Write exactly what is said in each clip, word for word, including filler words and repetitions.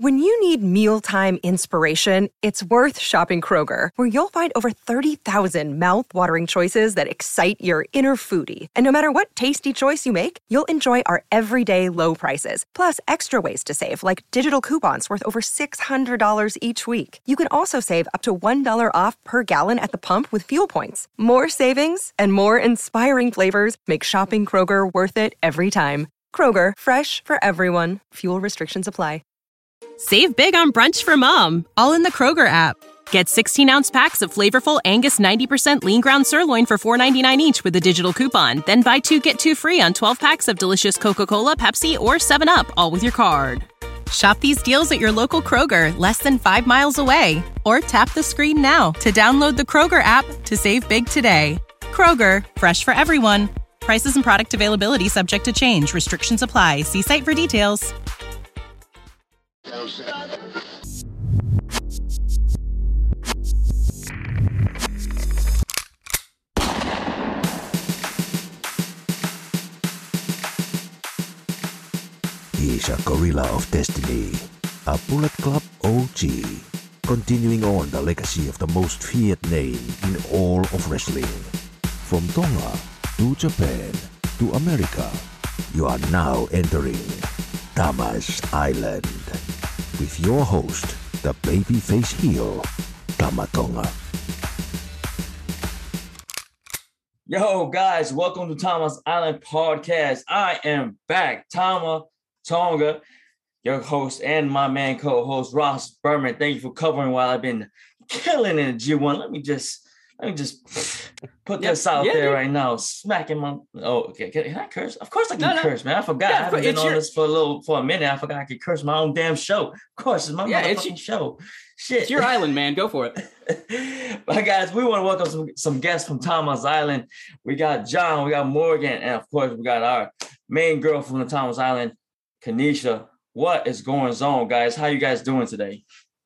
When you need mealtime inspiration, it's worth shopping Kroger, where you'll find over thirty thousand mouth-watering choices that excite your inner foodie. And no matter what tasty choice you make, you'll enjoy our everyday low prices, plus extra ways to save, like digital coupons worth over six hundred dollars each week. You can also save up to one dollar off per gallon at the pump with fuel points. More savings and more inspiring flavors make shopping Kroger worth it every time. Kroger, fresh for everyone. Fuel restrictions apply. Save big on brunch for mom, all in the Kroger app. Get sixteen-ounce packs of flavorful Angus ninety percent lean ground sirloin for four ninety-nine each with a digital coupon. Then buy two, get two free on twelve packs of delicious Coca-Cola, Pepsi, or seven up, all with your card. Shop these deals at your local Kroger, less than five miles away. Or tap the screen now to download the Kroger app to save big today. Kroger, fresh for everyone. Prices and product availability subject to change. Restrictions apply. See site for details. He's a gorilla of destiny, a Bullet Club O G, continuing on the legacy of the most feared name in all of wrestling. From Tonga to Japan to America, you are now entering Tama's Island with your host, the babyface heel, Tama Tonga. Yo, guys, welcome to Tama's Island Podcast. I am back, Tama Tonga, your host, and my man co-host, Ross Berman. Thank you for covering while I've been killing in the G one. Let me just, let me just put this yeah, out yeah, there dude. right now. Smacking my, oh, okay. Can, can I curse? Of course I can no, curse, no. man. I forgot. Yeah, I haven't been on your... this for a little, for a minute. I forgot I could curse my own damn show. Of course, it's my yeah, motherfucking it's your, show. Shit. It's your island, man. Go for it. But guys, we want to welcome some, some guests from Tama's Island. We got John, we got Morgan, and of course, we got our main girl from the Tama's Island, Kanisha. What is going on, guys? How you guys doing today?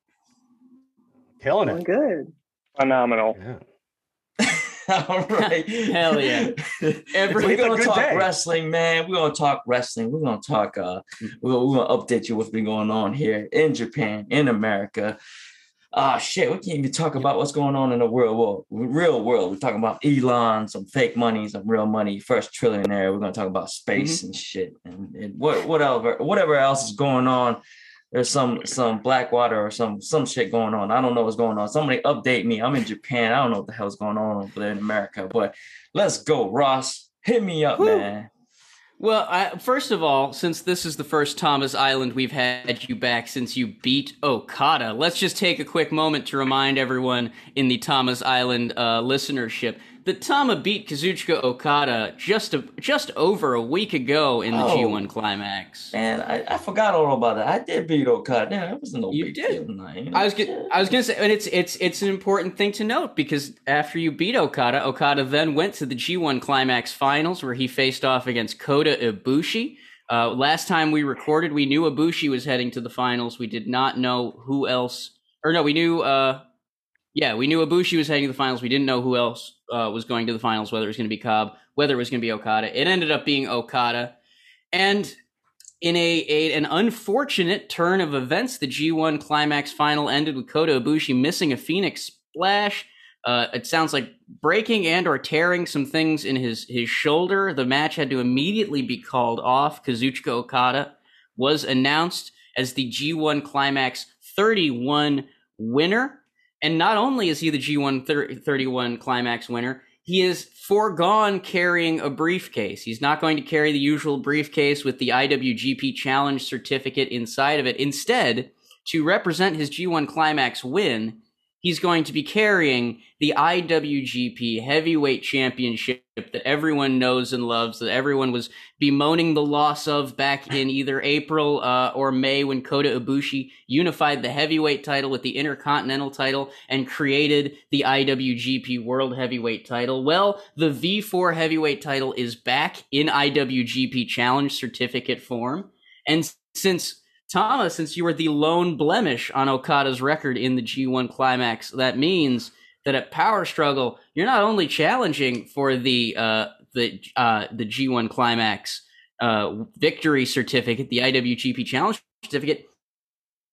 Killing it. Good. Phenomenal. Yeah. All right. Hell yeah. Every, we're going to talk day. wrestling, man. We're going to talk wrestling. We're going to talk, uh, we're, we're going to update you what's been going on here in Japan, in America. Ah, shit, we can't even talk about what's going on in the real world. Real world. We're talking about Elon, some fake money, some real money, first trillionaire. We're going to talk about space mm-hmm. and shit. And, and what, whatever, whatever else is going on. There's some some Blackwater or some some shit going on. I don't know what's going on. Somebody update me. I'm in Japan. I don't know what the hell's going on over there in America. But let's go, Ross. Hit me up, Woo. man. Well, I, first of all, since this is the first Tama's Island we've had you back since you beat Okada, let's just take a quick moment to remind everyone in the Tama's Island uh, listenership that Tama beat Kazuchika Okada just a, just over a week ago in the oh, G one Climax. Man, I, I forgot all about that. I did beat Okada. Yeah, that wasn't no you big did. deal. You know? I was gonna, I was gonna say, and it's it's it's an important thing to note because after you beat Okada, Okada then went to the G one Climax finals where he faced off against Kota Ibushi. Uh, last time we recorded, we knew Ibushi was heading to the finals. We did not know who else, or no, we knew. Uh, Yeah, we knew Ibushi was heading to the finals. We didn't know who else uh, was going to the finals, whether it was going to be Cobb, whether it was going to be Okada. It ended up being Okada. And in a, a an unfortunate turn of events, the G one Climax final ended with Kota Ibushi missing a Phoenix Splash. Uh, it sounds like breaking and or tearing some things in his, his shoulder. The match had to immediately be called off. Kazuchika Okada was announced as the G one Climax thirty-one winner. And not only is he the G one thirty-one Climax winner, he is foregone carrying a briefcase. He's not going to carry the usual briefcase with the I W G P Challenge certificate inside of it. Instead, to represent his G one Climax win, he's going to be carrying the I W G P Heavyweight Championship that everyone knows and loves, that everyone was bemoaning the loss of back in either April uh, or May when Kota Ibushi unified the heavyweight title with the Intercontinental title and created the I W G P World Heavyweight title. Well, the V four Heavyweight title is back in I W G P Challenge certificate form. And since Tama, since you were the lone blemish on Okada's record in the G one Climax, that means that at Power Struggle, you're not only challenging for the uh, the uh, the G one Climax uh, victory certificate, the I W G P Challenge certificate,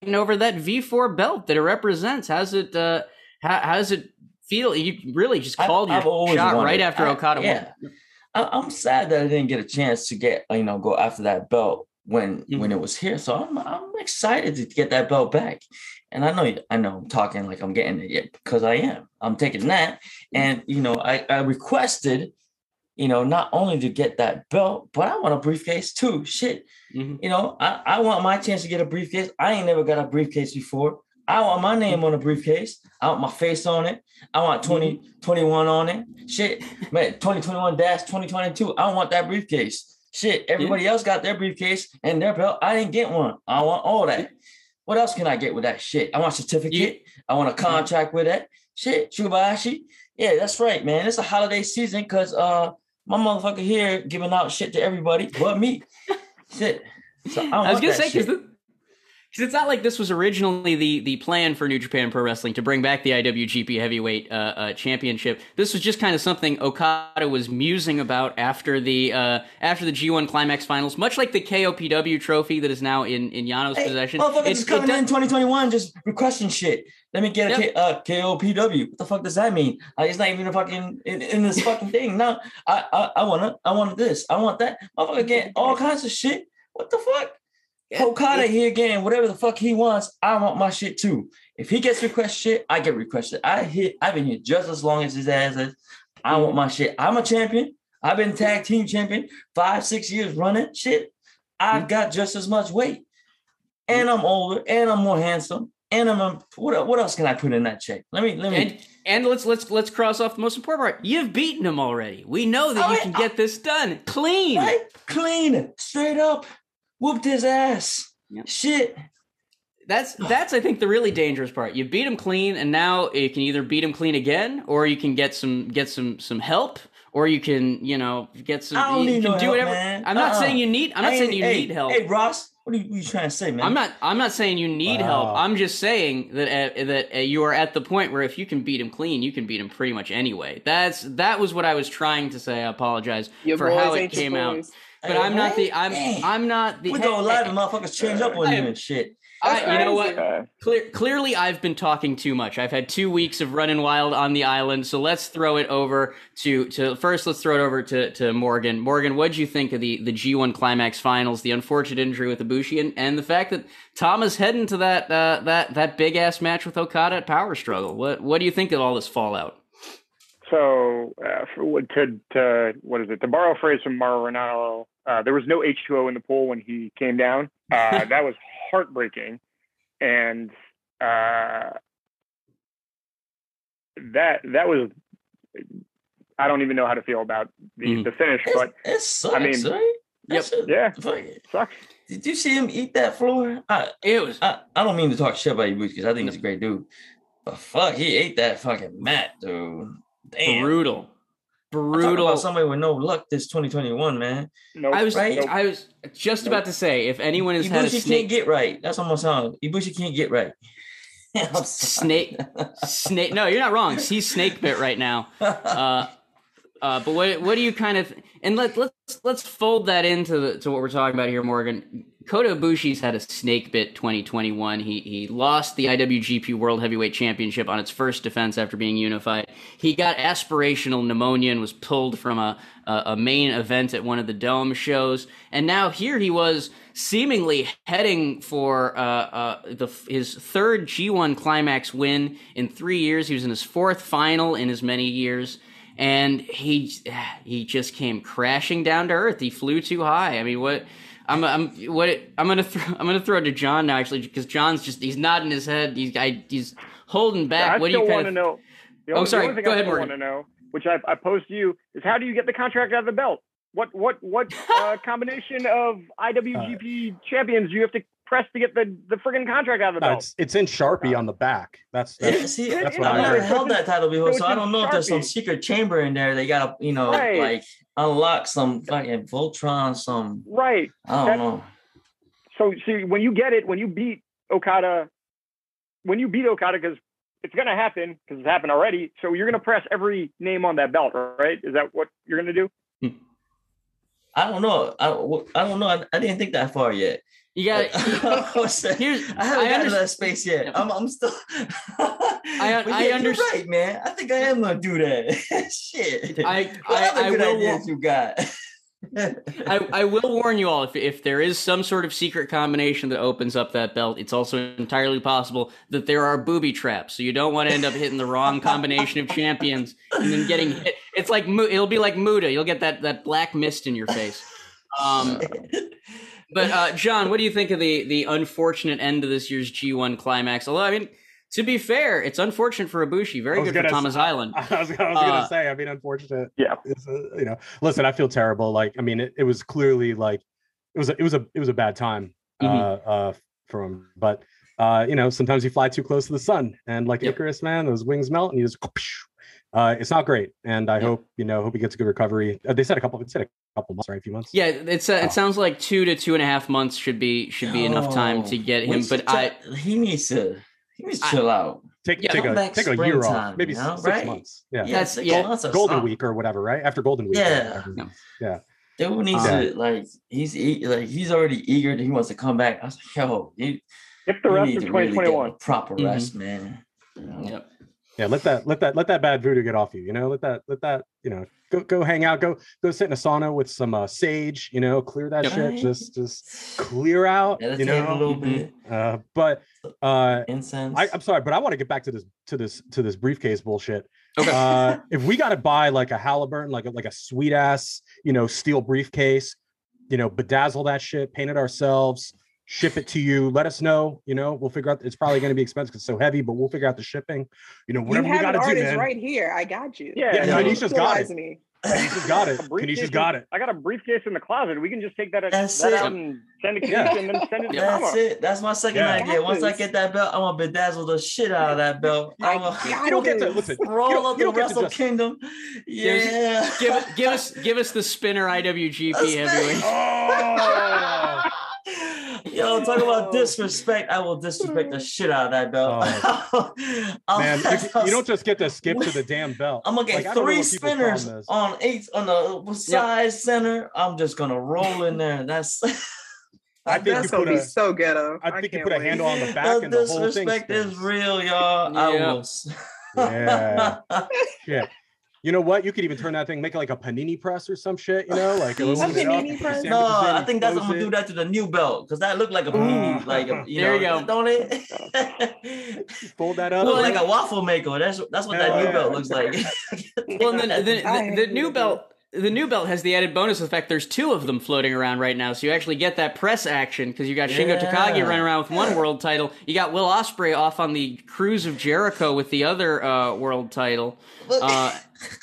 over that V four belt that it represents. How's it? Uh, how, how does it feel? You really just called I've, your I've shot wanted, right after I, Okada yeah. won. I, I'm sad that I didn't get a chance to get you know go after that belt when mm-hmm. when it was here. So I'm I'm excited to get that belt back. And I know I know I'm talking like I'm getting it yet because I am. I'm taking that, and you know I, I requested. You know, not only to get that belt, but I want a briefcase too. Shit. Mm-hmm. You know, I, I want my chance to get a briefcase. I ain't never got a briefcase before. I want my name on a briefcase. I want my face on it. I want twenty twenty-one on it. Shit. Man, twenty twenty-one dash twenty twenty-two. I want that briefcase. Shit. Everybody yeah. else got their briefcase and their belt. I didn't get one. I want all that. What else can I get with that shit? I want a certificate. Yeah. I want a contract with that. Shit. Chubashi. Yeah, that's right, man. It's a holiday season because uh my motherfucker here giving out shit to everybody but me. Shit. So I, I was gonna say because it's not like this was originally the the plan for New Japan Pro Wrestling to bring back the I W G P Heavyweight uh, uh, Championship. This was just kind of something Okada was musing about after the uh, after the G one Climax Finals, much like the K O P W trophy that is now in in Yano's hey, possession. Motherfucker it's coming it in twenty twenty-one, just requesting shit. Let me get a yep. K, uh, K O P W. What the fuck does that mean? Uh, it's not even a fucking in, in this fucking thing. No, I I, I wanna I want this. I want that. Motherfucker getting all kinds of shit. What the fuck? Yeah, Okada here getting whatever the fuck he wants. I want my shit too. If he gets request shit, I get requested. I hit. I've been here just as long as his ass is. I want my shit. I'm a champion. I've been tag team champion five six years running. Shit, I've got just as much weight, and I'm older, and I'm more handsome. And I'm a, what what else can I put in that check? Let me let me and, and let's let's let's cross off the most important part. You've beaten him already. We know that oh, you can I, get this done clean, right? Clean, straight up, whooped his ass. Yep. Shit. That's that's I think the really dangerous part. You beat him clean, and now you can either beat him clean again, or you can get some get some some help, or you can you know get some. I don't you need can no do help, whatever. Man. I'm not uh-uh. saying you need. I'm not saying you hey, need help. Hey Ross. What are, you, what are you trying to say, man? I'm not. I'm not saying you need wow. help. I'm just saying that uh, that uh, you are at the point where if you can beat him clean, you can beat him pretty much anyway. That's that was what I was trying to say. I apologize Your for how it came out. But hey, I'm not the. I'm. Damn. I'm not the. We go live and motherfuckers change up on you and shit. I, you know what? Clear, clearly, I've been talking too much. I've had two weeks of running wild on the island, so let's throw it over to to first. Let's throw it over to, to Morgan. Morgan, what did you think of the, the G one Climax Finals, the unfortunate injury with Ibushi, and, and the fact that Tama's heading to that uh, that that big ass match with Okada at Power Struggle? What what do you think of all this fallout? So, uh, for, to to what is it? To borrow a phrase from Mauro Ranallo, uh, there was no H two O in the pool when he came down. Uh, that was heartbreaking, and uh, that that was I don't even know how to feel about the, mm. the finish, it's, but it sucks, I mean, right? Yep, yeah, it sucks. Did you see him eat that floor? I, it was. I, I don't mean to talk shit about Ibushi because I think he's a great dude, but fuck, he ate that fucking mat, dude. Damn. Brutal. Brutal. About somebody with no luck this twenty twenty-one, man. No, I was right? nope. I was just nope. about to say if anyone has Ibushi had a snake, can't get right. That's almost how Ibushi can't get right. snake, snake. No, you're not wrong. He's snake bit right now. Uh, uh, but what what do you kind of and let let's let's fold that into the, to what we're talking about here, Morgan. Kota Ibushi's had a snake bit twenty twenty-one. He he lost the I W G P World Heavyweight Championship on its first defense after being unified. He got aspirational pneumonia and was pulled from a, a, a main event at one of the Dome shows. And now here he was seemingly heading for uh, uh, the his third G one Climax win in three years. He was in his fourth final in as many years. And he he just came crashing down to earth. He flew too high. I mean, what... I'm I'm what I'm gonna throw I'm gonna throw it to John now actually because John's just he's nodding his head he's I, he's holding back. Yeah, I what still do you want kind to of... know? The oh, only, sorry. The only thing Go I ahead, still Morgan. want to know, which I, I posed to you, is how do you get the contract out of the belt? What what what uh, combination of I W G P uh, champions do you have to press to get the, the friggin' contract out of the belt? No, it's, it's in Sharpie on the back. That's, that's yeah, see, that's what I never heard. held that title before, so, so I don't know Sharpie. if there's some secret chamber in there. They gotta, you know, right. like unlock some fucking Voltron, some right. I don't That's, know. So see, when you get it, when you beat Okada, when you beat Okada, because it's gonna happen, because it's happened already. So you're gonna press every name on that belt, right? Is that what you're gonna do? I don't know. I, I don't know. I, I didn't think that far yet. You got. Here's. I haven't I gotten to that space yet. I'm. I'm still. I. Yeah, I understand. Right, man. I think I am gonna do that. Shit. I. What I, other I good will. ideas you got? I, I will warn you all, if if there is some sort of secret combination that opens up that belt, it's also entirely possible that there are booby traps. So you don't want to end up hitting the wrong combination of champions and then getting hit. It's like, it'll be like Muda. You'll get that, that black mist in your face. Um, but uh, John, what do you think of the, the unfortunate end of this year's G one Climax? Although, I mean, to be fair, it's unfortunate for Ibushi. Very good for Thomas Island. I was, I was uh, going to say, I mean, unfortunate. Yeah. It's a, you know, listen, I feel terrible. Like, I mean, it, it was clearly like, it was a, it was a, it was a bad time mm-hmm. uh, uh, for him. But, uh, you know, sometimes you fly too close to the sun. And like yep. Icarus, man, those wings melt and you just, uh, it's not great. And I yep. hope, you know, hope he gets a good recovery. Uh, they said a couple, they said a couple months, right? A few months. Yeah, it's uh, oh. it sounds like two to two and a half months should be, should be oh, enough time to get him. But I, he needs to, he needs to chill I, out. Take yeah, take a take a year off, maybe you know, six right? months. Yeah, yeah, that's yeah. Golden, Golden Week or whatever, right? After Golden Week. Yeah, yeah. yeah. Dude needs um, to like he's like he's already eager. He wants to come back. I was like, yo, you, get the rest of twenty twenty-one. Really proper mm-hmm. rest, man. You know? Yep. Yeah, let that let that let that bad voodoo get off you. You know, let that let that you know go go hang out. Go go sit in a sauna with some uh, sage. You know, clear that yep. shit. Just just clear out. Yeah, you know, a little bit. Uh, but uh, incense. I, I'm sorry, but I want to get back to this to this to this briefcase bullshit. Okay. Uh, if we got to buy like a Halliburton, like a, like a sweet ass, you know, steel briefcase, you know, bedazzle that shit, paint it ourselves. Ship it to you. Let us know. You know, we'll figure out. It's probably going to be expensive because it's so heavy, but we'll figure out the shipping. You know, whatever you we got to do, man. Right here, I got you. Yeah, yeah. yeah. Kanisha's got it. Me. Kanisha's got it. Kanisha's got it. I got a briefcase in the closet. We can just take that, That's that it. out and send it to yeah. Kanisha and then send it to That's Mama. it. That's my second yeah. idea. Once I get that belt, I'm gonna bedazzle the shit out of that belt. I'm gonna, you don't get to listen. Roll up the Wrestle Kingdom. Yeah. Give, give us give us the spinner I W G P heavyweight. Oh. Yo, talk about disrespect. I will disrespect the shit out of that belt. Oh. Man, you, you don't just get to skip to the damn belt. I'm gonna get like, three spinners on eight on the side yep. center. I'm just gonna roll in there. That's I think that's you gonna put be a, so ghetto. I think I you put wait. a handle on the back the and the whole thing. Disrespect is real, y'all. I yeah. will. Yeah. Yeah. You know what? You could even turn that thing, make it like a panini press or some shit, you know, like a little bit up. Press. No, I think that's I'm gonna do that to the new belt because that looked like a panini, uh, like a, you there know, you go. Don't it? Fold that up. Look like a waffle maker. That's that's what that oh, new yeah. belt looks like. Well, then the, the, the, the new belt. The new belt has the added bonus of the fact there's two of them floating around right now, so you actually get that press action because you got Shingo yeah. Takagi running around with one world title. You got Will Ospreay off on the cruise of Jericho with the other uh, world title. Uh,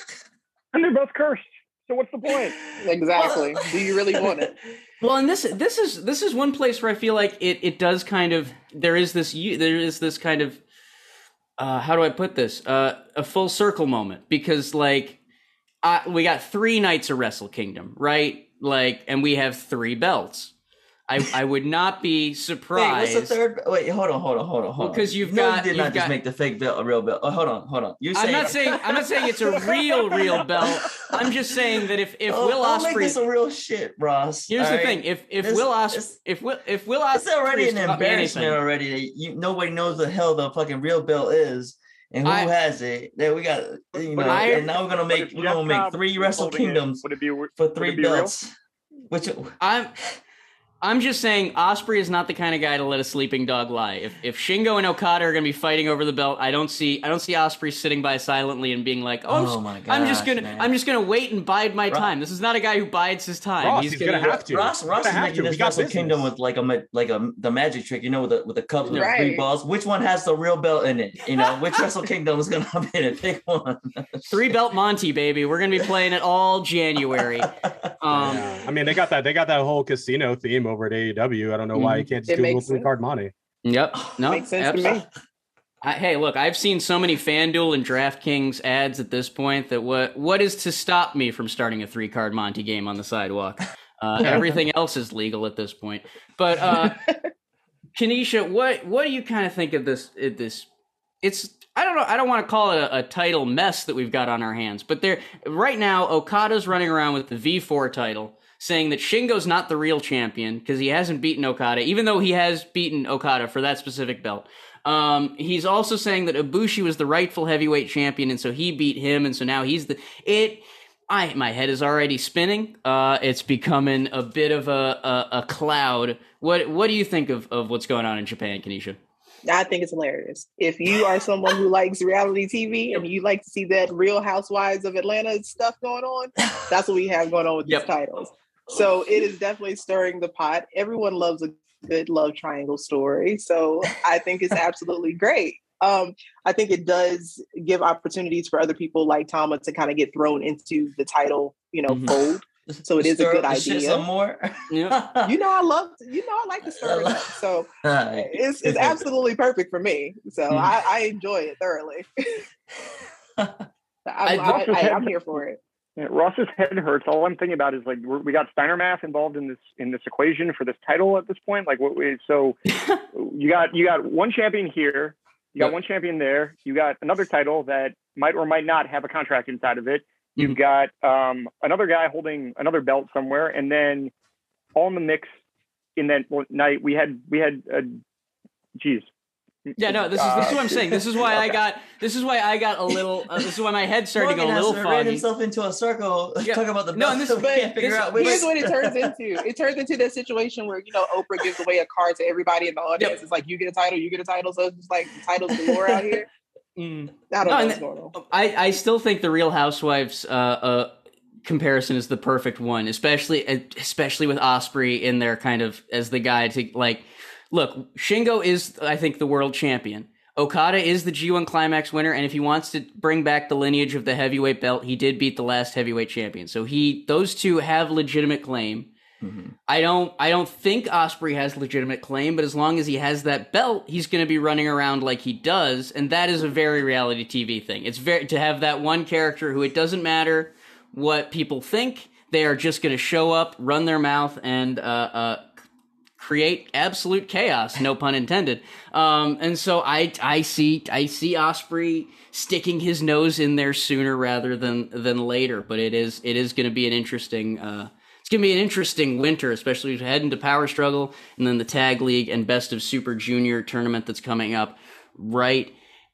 and they're both cursed. So what's the point? Exactly. Do you really want it? Well, and this this is this is one place where I feel like it it does kind of there is this there is this kind of uh, how do I put this uh, a full circle moment because like. Uh, we got three nights of Wrestle Kingdom, right? Like, and we have three belts. I, I would not be surprised. Wait, what's the third? Wait, hold on, hold on, hold on, hold on. Because you've no, got, you did you've not got, just make the fake belt a real belt. Oh, hold on, hold on. You I'm not saying I'm not saying it's a real, real belt. I'm just saying that if if oh, Will I'll Ospreay, make this a real shit, Ross. Here's all the right? thing: if if it's, Will Ospreay, if Will if Will Ospreay, it's already an embarrassment already. That you nobody knows the hell the fucking real belt is. And who I, has it? That we got, you know. I, and now we're gonna make we're gonna make three Wrestle Kingdoms would it be, for three belts. Which I'm, I'm just saying, Ospreay is not the kind of guy to let a sleeping dog lie. If if Shingo and Okada are gonna be fighting over the belt, I don't see I don't see Ospreay sitting by silently and being like, oh, oh my gosh, I'm just gonna man. I'm just gonna wait and bide my time. Ross, this is not a guy who bides his time. Ross, he's, he's gonna, gonna have to. Ross Ross is making this Wrestle Kingdom with like a like a the magic trick, you know, with the with the cup with right. three balls. Which one has the real belt in it? You know, which Wrestle Kingdom is gonna have in it? Pick one. Three belt Monty, baby. We're gonna be playing it all January. Um, yeah. I mean, they got that they got that whole casino theme over at A E W. I don't know why you can't just do a little three card money. Yep. No, makes sense absolutely. to me. I, hey, look, I've seen so many FanDuel and DraftKings ads at this point that what what is to stop me from starting a three card Monty game on the sidewalk? Uh, everything else is legal at this point. But uh, Kanisha, what what do you kind of think of this? This it's I don't know. I don't want to call it a, a title mess that we've got on our hands, but there right now Okada's running around with the V four title. saying that Shingo's not the real champion because he hasn't beaten Okada, even though he has beaten Okada for that specific belt. Um, he's also saying that Ibushi was the rightful heavyweight champion, and so he beat him, and so now he's the it. I my head is already spinning. Uh, it's becoming a bit of a, a a cloud. What what do you think of of what's going on in Japan, Kanisha? I think it's hilarious. If you are someone who likes reality T V and you like to see that Real Housewives of Atlanta stuff going on, that's what we have going on with Yep. these titles. So it is definitely stirring the pot. Everyone loves a good love triangle story. So I think it's absolutely great. Um, I think it does give opportunities for other people like Tama to kind of get thrown into the title, you know, Mhm. fold. So it is a Stir good up the shit idea. some more. Yeah. You know, I love, you know, I like to stir it up. So Right. it's, it's absolutely perfect for me. So Mhm. I, I enjoy it thoroughly. I'm, I- I, I, I'm here for it. Yeah, Ross's head hurts. All I'm thinking about is like we're, we got Steiner Math involved in this in this equation for this title at this point. Like, what? we- So you got you got one champion here, you got Yep. one champion there, you got another title that might or might not have a contract inside of it. You've Mhm. got um, another guy holding another belt somewhere, and then all in the mix in that night we had we had uh, geez. Yeah, no, this is this is what I'm saying. This is why I got this is why I got a little. Uh, this is why my head started to go a Morgan little has to ran foggy. himself into a circle Yeah. talking about the No, belt. and this- so we can't but figure this- out which. Here's what it turns into. It turns into that situation where, you know, Oprah gives away a card to everybody in the audience. Yep. It's like, you get a title, you get a title. So it's just like titles galore out here. Mm. I don't No, know and what's going on. I, I still think the Real Housewives uh, uh, comparison is the perfect one, especially especially with Osprey in there, kind of as the guy to like. Look, Shingo is, I think, the world champion. Okada is the G one Climax winner, and if he wants to bring back the lineage of the heavyweight belt, he did beat the last heavyweight champion. So he, those two have legitimate claim. Mm-hmm. I don't, I don't think Osprey has legitimate claim, but as long as he has that belt, he's going to be running around like he does, and that is a very reality T V thing. It's very to have that one character who it doesn't matter what people think, they are just going to show up, run their mouth, and uh, uh, create absolute chaos, no pun intended. Um, and so I I see I see Osprey sticking his nose in there sooner rather than than later. But it is it is going to be an interesting uh, it's going to be an interesting winter, especially as we head into Power Struggle and then the Tag League and Best of Super Junior tournament that's coming up right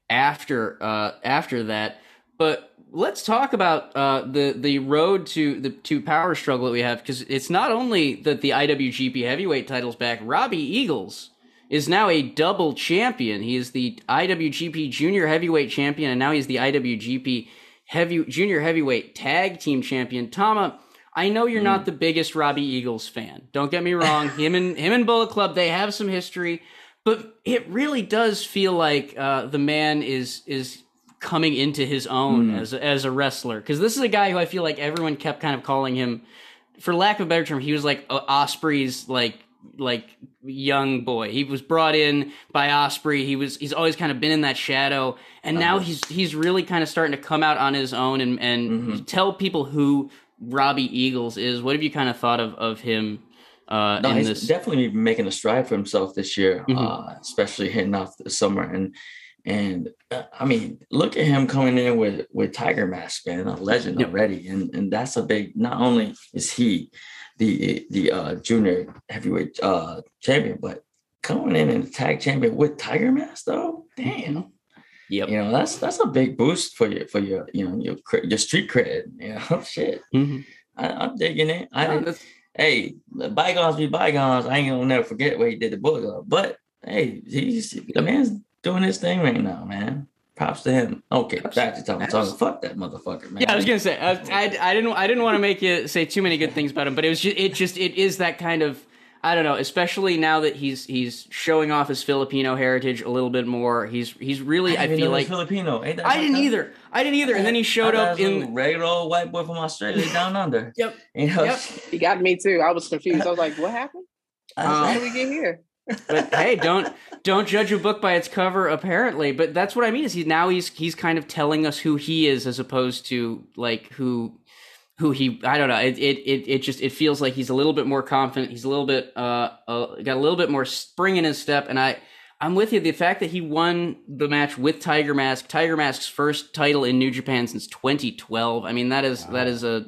after uh, after that. But let's talk about uh, the the road to the to Power Struggle that we have, because it's not only that the I W G P Heavyweight title's back. Robbie Eagles is now a double champion. He is the I W G P Junior Heavyweight champion, and now he's the I W G P Heavy Junior Heavyweight Tag Team champion. Tama, I know you're mm. not the biggest Robbie Eagles fan. Don't get me wrong. him and him and Bullet Club, they have some history, but it really does feel like uh, the man is is. coming into his own mm. as as a wrestler, because this is a guy who I feel like everyone kept kind of calling him, for lack of a better term, he was like uh, Osprey's like like young boy. He was brought in by Osprey. He was he's always kind of been in that shadow, and uh-huh. now he's he's really kind of starting to come out on his own and and mm-hmm. tell people who Robbie Eagles is. What have you kind of thought of of him? Uh, no, in he's this? definitely making a stride for himself this year, mm-hmm. uh, especially hitting off the summer. And and uh, I mean, look at him coming in with with Tiger Mask, man, a legend yep. already. And and that's a big. Not only is he the the uh, junior heavyweight uh, champion, but coming in and tag champion with Tiger Mask, though, damn. Yep. You know, that's that's a big boost for your for your you know your your street cred. You know, shit. Mm-hmm. I, I'm digging it. I no, hey, bygones be bygones. I ain't gonna never forget what he did to Bullet Club. But hey, he's the man's doing his thing right now, man. Props to him. Okay, back to talking. talking. Fuck that motherfucker, man. Yeah, I was gonna say I, I, I didn't I didn't want to make you say too many good things about him, but it was just it just it is that kind of. I don't know, especially now that he's he's showing off his Filipino heritage a little bit more. He's he's really I, I feel like Filipino. Ain't that I didn't either. I didn't either. And then he showed up in regular old white boy from Australia down under. Yep. You know? Yep. He got me too. I was confused. I was like, what happened? Um, How did we get here? But hey, don't don't judge a book by its cover, apparently. But that's what I mean. Is he now he's he's kind of telling us who he is as opposed to like who. Who he, I don't know. It, it, it, it just, it feels like he's a little bit more confident. He's a little bit, uh, uh, got a little bit more spring in his step. And I, I'm with you. The fact that he won the match with Tiger Mask, Tiger Mask's first title in New Japan since twenty twelve. I mean, that is, wow. that is a,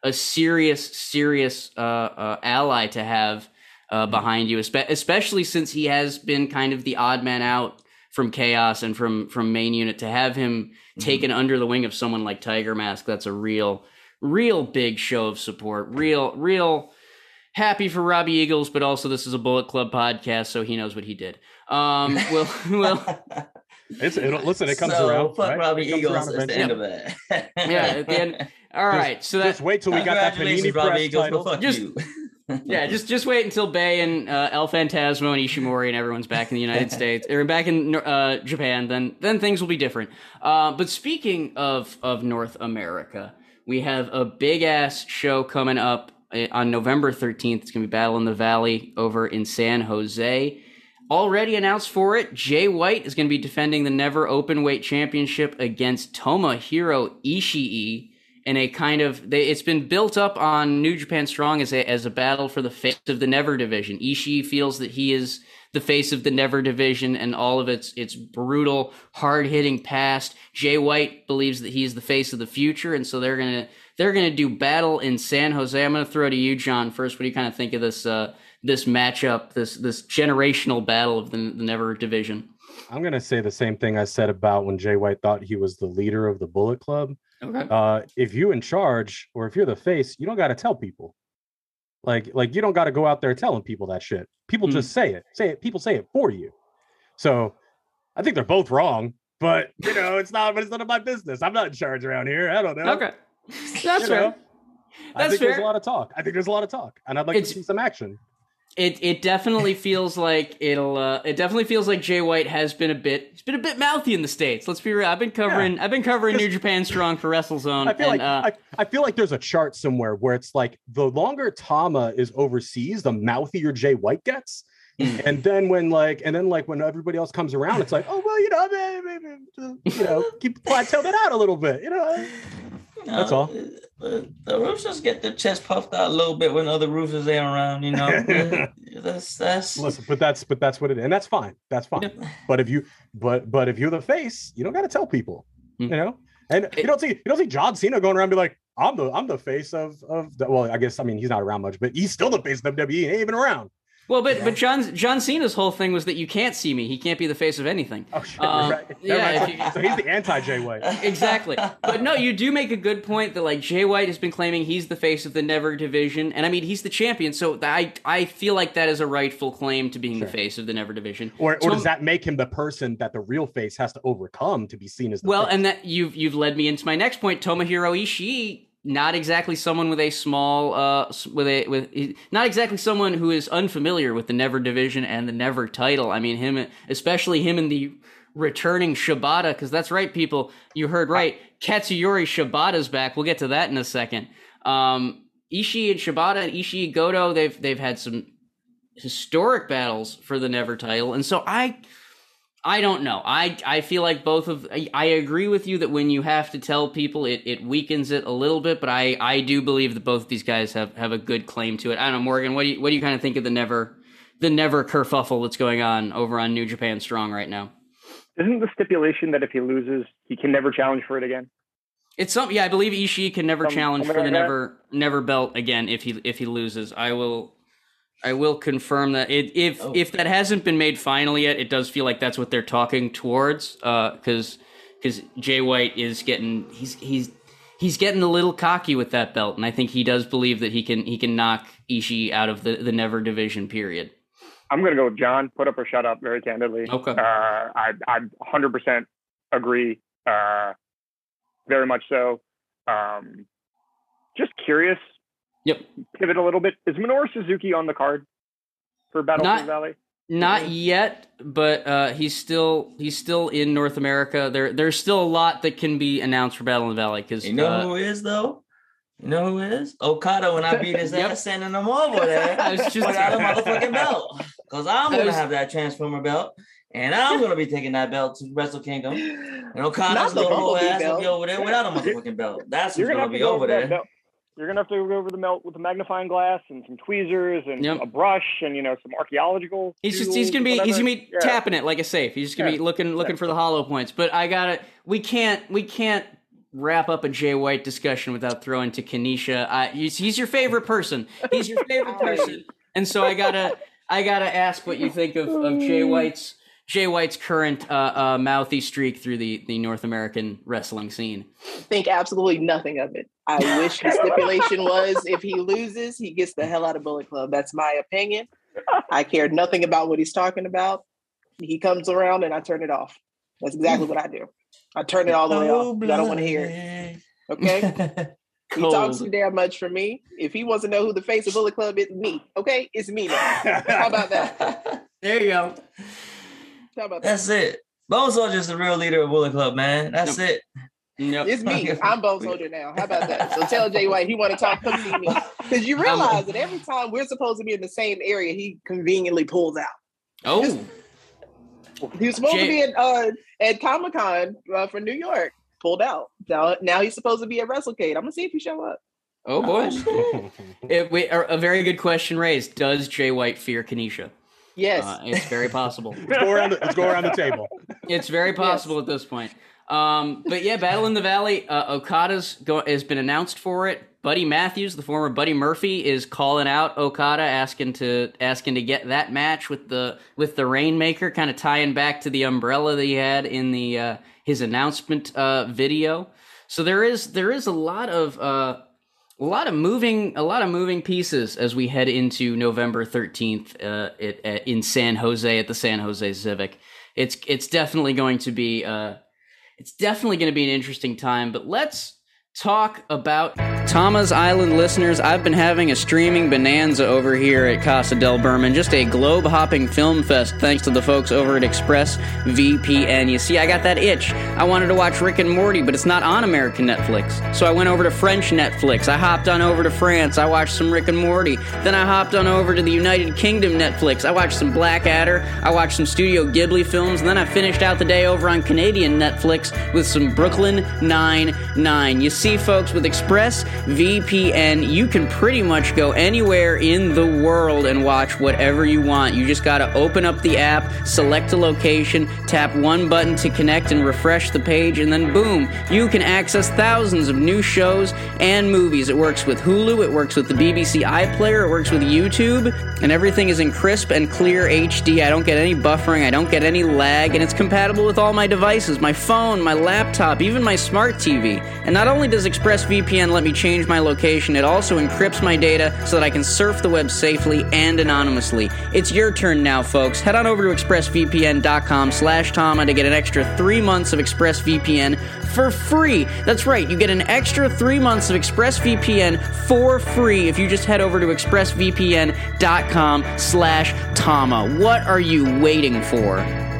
a serious, serious uh, uh, ally to have uh, behind you, especially since he has been kind of the odd man out from Chaos and from from main unit. To have him mm-hmm. taken under the wing of someone like Tiger Mask, that's a real, real big show of support. Real, real happy for Robbie Eagles, but also this is a Bullet Club podcast, so he knows what he did. Um, well, well. It's it, listen. It comes so, around. Fuck right? Robbie Eagles. That's the end of that. Yeah, at the end. All right, just, so that, just wait till we got that Panini Press Eagles, title. fuck just, you. yeah, just just wait until Bay and uh, El Phantasmo and Ishimori and everyone's back in the United States or back in uh, Japan. Then then things will be different. Uh, but speaking of of North America, we have a big ass show coming up on November thirteenth. It's gonna be Battle in the Valley over in San Jose. Already announced for it, Jay White is going to be defending the Never Openweight Championship against Tomohiro Ishii in a kind of, they, it's been built up on New Japan Strong as a, as a battle for the face of the Never division. Ishii feels that he is the face of the Never division and all of its its brutal, hard-hitting past. Jay White believes that he's the face of the future, and so they're going to they're going to do battle in San Jose. I'm going to throw to you, John, first. What do you kind of think of this uh, this matchup, this this generational battle of the, the Never division? I'm going to say the same thing I said about when Jay White thought he was the leader of the Bullet Club. Okay. Uh, if you're in charge or if you're the face, you don't got to tell people. Like, like you don't got to go out there telling people that shit. People mm-hmm. just say it. Say it. People say it for you. So I think they're both wrong, but you know, it's not. But it's none of my business. I'm not in charge around here. I don't know. Okay, that's you fair. Know? That's I think fair. There's a lot of talk. I think there's a lot of talk, and I'd like it's, to see some action. It it definitely feels like it'll. Uh, it definitely feels like Jay White has been a bit. It's been a bit mouthy in the States. Let's be real. I've been covering. Yeah. I've been covering New Japan Strong for WrestleZone. I feel and, like uh, I, I feel like there's a chart somewhere where it's like the longer Tama is overseas, the mouthier Jay White gets. And then when like, and then like when everybody else comes around, it's like, oh well, you know, maybe, you know, keep plateau that out a little bit, you know. No, that's all. The, the Roosters get their chest puffed out a little bit when other Roosters ain't around, you know. that's that's. Listen, but that's but that's what it is, and that's fine. That's fine. Yeah. But if you, but but if you're the face, you don't got to tell people, mm-hmm. you know. And it, you don't see you don't see John Cena going around and be like, I'm the I'm the face of of the, well, I guess I mean he's not around much, but he's still the face of W W E. He ain't even around. Well, but but John John Cena's whole thing was that you can't see me. He can't be the face of anything. Oh shit! Um, right. Yeah, you, so he's the anti-Jay White. Exactly. But no, you do make a good point that like Jay White has been claiming he's the face of the Never division, and I mean he's the champion. So I I feel like that is a rightful claim to being sure. the face of the Never division. Or or so, does that make him the person that the real face has to overcome to be seen as the well? face? And that you've you've led me into my next point. Tomohiro Ishii. Not exactly someone with a small, uh, with a with not exactly someone who is unfamiliar with the Never division and the Never title. I mean, him, especially him in the returning Shibata, because that's right, people. You heard right. Katsuyori Shibata's back. We'll get to that in a second. Um, Ishii and Shibata and Ishii Goto, they've they've had some historic battles for the Never title, and so I. I don't know. I I feel like both of I, I agree with you that when you have to tell people, it, it weakens it a little bit. But I, I do believe that both of these guys have, have a good claim to it. I don't know, Morgan. What do you what do you kind of think of the never the never kerfuffle that's going on over on New Japan Strong right now? Isn't the stipulation that if he loses, he can never challenge for it again? It's some yeah. I believe Ishii can never some, challenge for the like never that? never belt again if he if he loses. I will. I will confirm that it, if oh. if that hasn't been made final yet, it does feel like that's what they're talking towards. Because uh, because Jay White is getting he's he's he's getting a little cocky with that belt, and I think he does believe that he can he can knock Ishii out of the, the Never division. Period. I'm gonna go with John. Put up or shut up. Very candidly. Okay. Uh, I I one hundred percent agree. Uh, very much so. Um, just curious. Yep. Pivot a little bit. Is Minoru Suzuki on the card for Battle for the Valley? Not yet, but uh, he's still he's still in North America. There there's still a lot that can be announced for Battle in the Valley. Because you know uh, who is though. You know who is Okada when I beat his yep. ass, sending him over there I was just without a motherfucking belt. Because I'm gonna was... have that Transformer belt. And I'm gonna be taking that belt to Wrestle Kingdom. And Okada's little whole ass will be over there without a motherfucking belt. That's who's gonna, gonna be go over there. Belt. You're gonna have to go over the melt with a magnifying glass and some tweezers and yep. a brush and you know some archaeological. He's just he's gonna be whatever. he's gonna be yeah. tapping it like a safe. He's just gonna yeah. be looking looking yeah. for the hollow points. But I got it. We can't we can't wrap up a Jay White discussion without throwing to Kanisha. Uh, he's, he's your favorite person. He's your favorite person, and so I gotta I gotta ask what you think of, of Jay White's Jay White's current uh, uh, mouthy streak through the, the North American wrestling scene. Think absolutely nothing of it. I wish the stipulation was if he loses, he gets the hell out of Bullet Club. That's my opinion. I care nothing about what he's talking about. He comes around and I turn it off. That's exactly what I do. I turn it all the way off. I don't want to hear it. Okay? He talks too damn much for me. If he wants to know who the face of Bullet Club is, me. Okay? It's me now. How about that? There you go. How about that? That's it. Bone Soldier's the real leader of Bullet Club, man. That's Nope. it. Yep. It's me. I'm Bone Soldier now. How about that? So tell Jay White he want to talk, come see me. Because you realize that every time we're supposed to be in the same area, he conveniently pulls out. Oh. He was supposed Jay- to be at uh, at Comic Con uh, for New York. Pulled out. Now, now he's supposed to be at WrestleCade. I'm gonna see if he show up. Oh boy. It, we, a very good question raised. Does Jay White fear Kanisha? Yes, Uh, it's very possible. Let's go around the, let's go around the table. It's very possible at this point. Um, but yeah, Battle in the Valley, uh, Okada's go- has been announced for it. Buddy Matthews, the former Buddy Murphy, is calling out Okada, asking to asking to get that match with the with the Rainmaker, kind of tying back to the umbrella that he had in the uh, his announcement uh, video. So there is there is a lot of uh, a lot of moving a lot of moving pieces as we head into November thirteenth uh, it, uh, in San Jose at the San Jose Civic. It's it's definitely going to be uh, it's definitely going to be an interesting time. But let's talk about Tama's Island listeners. I've been having a streaming bonanza over here at Casa del Berman, just a globe-hopping film fest thanks to the folks over at Express V P N. You see, I got that itch. I wanted to watch Rick and Morty, but it's not on American Netflix. So I went over to French Netflix. I hopped on over to France. I watched some Rick and Morty. Then I hopped on over to the United Kingdom Netflix. I watched some Blackadder. I watched some Studio Ghibli films. And then I finished out the day over on Canadian Netflix with some Brooklyn Nine-Nine. You see, See, folks, with Express V P N, you can pretty much go anywhere in the world and watch whatever you want. You just got to open up the app, select a location, tap one button to connect and refresh the page, and then boom, you can access thousands of new shows and movies. It works with Hulu, it works with the B B C iPlayer, it works with YouTube, and everything is in crisp and clear H D. I don't get any buffering, I don't get any lag, and it's compatible with all my devices, my phone, my laptop, even my smart T V. And not only does ExpressVPN let me change my location, it also encrypts my data so that I can surf the web safely and anonymously. It's your turn now, folks. Head on over to expressvpn.com slash Tama to get an extra three months of ExpressVPN for free. That's right, you get an extra three months of ExpressVPN for free if you just head over to expressvpn.com slash Tama. What are you waiting for?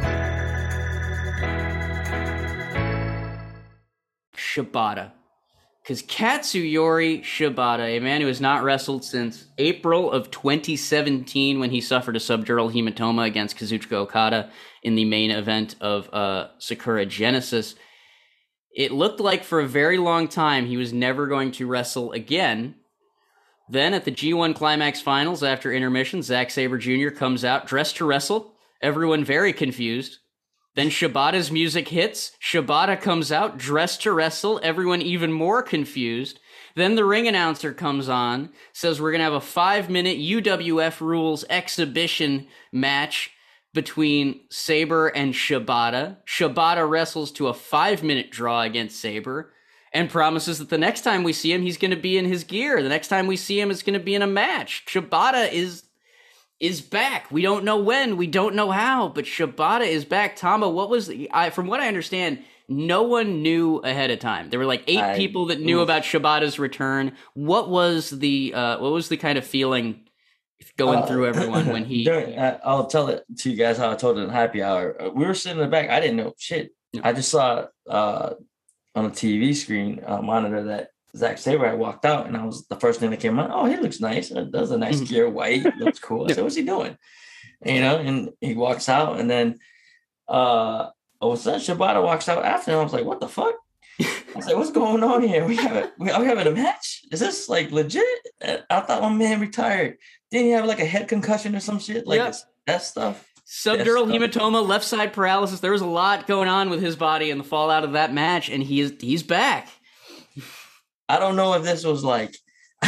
Shibata. Because Katsuyori Shibata, a man who has not wrestled since April of twenty seventeen when he suffered a subdural hematoma against Kazuchika Okada in the main event of uh, Sakura Genesis, it looked like for a very long time he was never going to wrestle again. Then at the G one Climax Finals after intermission, Zack Sabre Junior comes out dressed to wrestle, everyone very confused. Then Shibata's music hits, Shibata comes out, dressed to wrestle, everyone even more confused. Then the ring announcer comes on, says we're going to have a five-minute U W F Rules exhibition match between Sabre and Shibata. Shibata wrestles to a five-minute draw against Sabre, and promises that the next time we see him, he's going to be in his gear. The next time we see him, it's going to be in a match. Shibata is... is back. We don't know when, we don't know how, but Shibata is back. Tama, what was the, I, from what I understand, no one knew ahead of time. There were like eight I, people that knew oof. about Shibata's return. What was the uh, what was the kind of feeling going uh, through everyone when he? During, uh, I'll tell it to you guys how I told it in Happy Hour. We were sitting in the back. I didn't know shit. No. I just saw uh, on a T V screen uh, monitor that Zack Sabre had walked out, and I was the first thing that came out. Oh, he looks nice. That's a nice gear, white, looks cool. I said, "What's he doing?" And, you know, and he walks out, and then uh, all of a sudden Shibata walks out after him. I was like, "What the fuck?" I was like, "What's going on here? We have a, we are we having a match? Is this like legit?" I thought my man retired. Didn't he have like a head concussion or some shit? Like yep. that stuff. Subdural hematoma, left side paralysis. There was a lot going on with his body in the fallout of that match, and he is he's back. I don't know if this was like,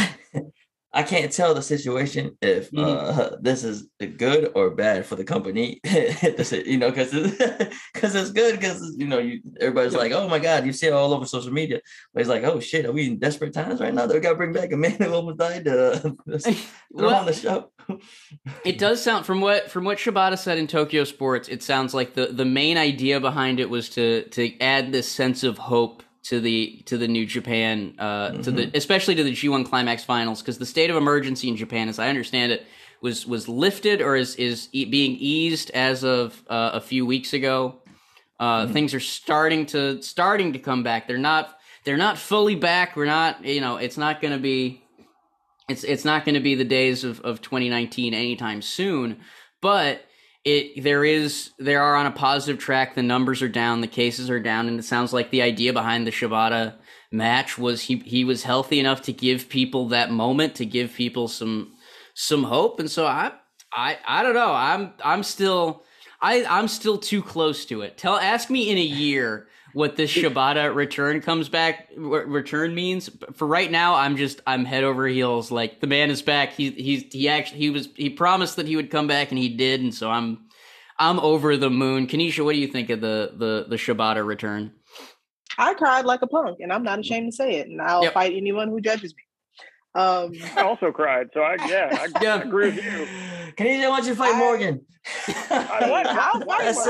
I can't tell the situation if mm-hmm. uh, this is good or bad for the company, you know, because because it's good because, you know, you, everybody's yeah. like, oh, my God, you see it all over social media. But it's like, oh, shit, are we in desperate times right now? They got to bring back a man who almost died to well, on the show. It does sound, from what from what Shibata said in Tokyo Sports, it sounds like the, the main idea behind it was to to add this sense of hope to the to the New Japan, uh, mm-hmm. to the especially to the G one Climax Finals, because the state of emergency in Japan, as I understand it, was was lifted or is is e- being eased as of uh, a few weeks ago. Uh, mm-hmm. Things are starting to starting to come back. They're not they're not fully back. We're not, you know, it's not going to be it's it's not going to be the days of, of twenty nineteen anytime soon, but. It there is they are on a positive track. The numbers are down, the cases are down, and it sounds like the idea behind the Shibata match was he he was healthy enough to give people that moment, to give people some some hope. And so I I I don't know. I'm I'm still I I'm still too close to it. Tell ask me in a year what this Shibata return comes back return means. For right now, I'm just I'm head over heels. Like, the man is back. He he's he actually he was he promised that he would come back, and he did. And so I'm I'm over the moon. Kanisha, what do you think of the the the Shibata return? I cried like a punk, and I'm not ashamed to say it. And I'll yep. fight anyone who judges me. Um, I also cried, so I yeah, I, yeah. I agree with you. Kanisha, I want you to fight I, Morgan. I want I'll fight That's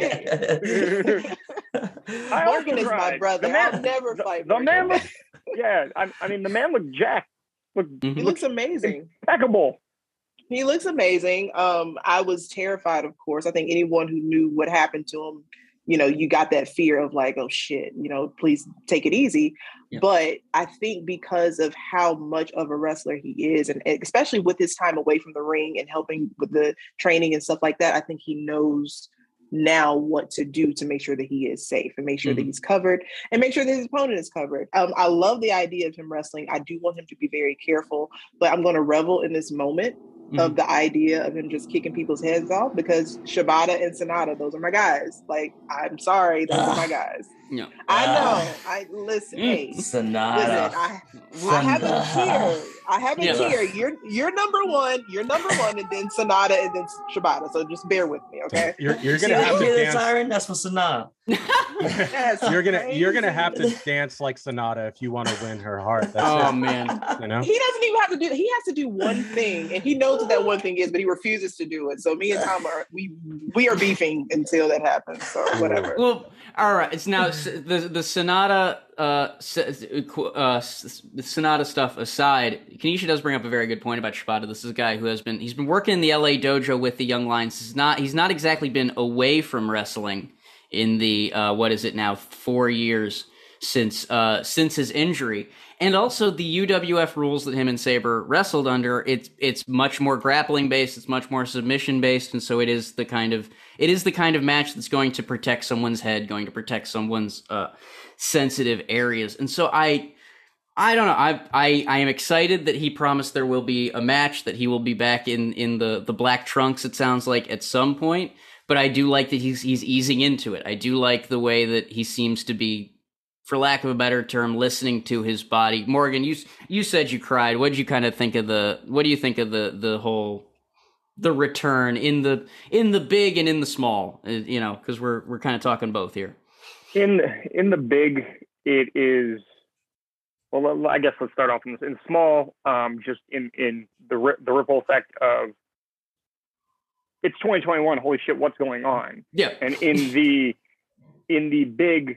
it. I Morgan is my brother. Man, I'll never the, fight the Morgan. man. Looked, yeah, I, I mean, the man looked jacked. Look, mm-hmm. He looks amazing. Impeccable. He looks amazing. Um, I was terrified, of course. I think anyone who knew what happened to him, you know, you got that fear of like, oh shit, you know, please take it easy. Yeah. But I think because of how much of a wrestler he is, and especially with his time away from the ring and helping with the training and stuff like that, I think he knows now what to do to make sure that he is safe and make sure mm-hmm. that he's covered and make sure that his opponent is covered. Um, I love the idea of him wrestling. I do want him to be very careful, but I'm going to revel in this moment mm-hmm. of the idea of him just kicking people's heads off, because Shibata and Sonata, those are my guys. Like, I'm sorry, those uh, are my guys. No. I know. I listen. Hey, Sonata. Listen, I, I have a tier. I have a yeah. tier. You're you're number one. You're number one, and then Sonata, and then Shibata. So just bear with me, okay? You're you're gonna have to dance. Siren? That's for Sonata. Yes, you're gonna crazy. You're gonna have to dance like Sonata if you want to win her heart. That's oh it. man, you know he doesn't even have to do. He has to do one thing, and he knows what that one thing is, but he refuses to do it. So me and Tom are we we are beefing until that happens. So whatever. Well, all right. It's now the the Sonata uh, uh the Sonata stuff aside. Kanisha does bring up a very good point about Shibata. This is a guy who has been he's been working in the L A dojo with the Young Lions. He's not he's not exactly been away from wrestling in the uh, what is it now four years since uh, since his injury. And also the U W F rules that him and Sabre wrestled under, it's it's much more grappling based, it's much more submission based, and so it is the kind of it is the kind of match that's going to protect someone's head, going to protect someone's uh, sensitive areas. And so I I don't know, I I I am excited that he promised there will be a match, that he will be back in in the the black trunks, it sounds like, at some point. But I do like that he's he's easing into it. I do like the way that he seems to be, for lack of a better term, listening to his body. Morgan, you you said you cried. What did you kind of think of the? What do you think of the the whole the return in the in the big and in the small? You know, because we're we're kind of talking both here. In in the big, it is. Well, I guess let's start off in, in small. Um, just in in the the ripple effect of. It's twenty twenty-one. Holy shit! What's going on? Yeah. And in the in the big.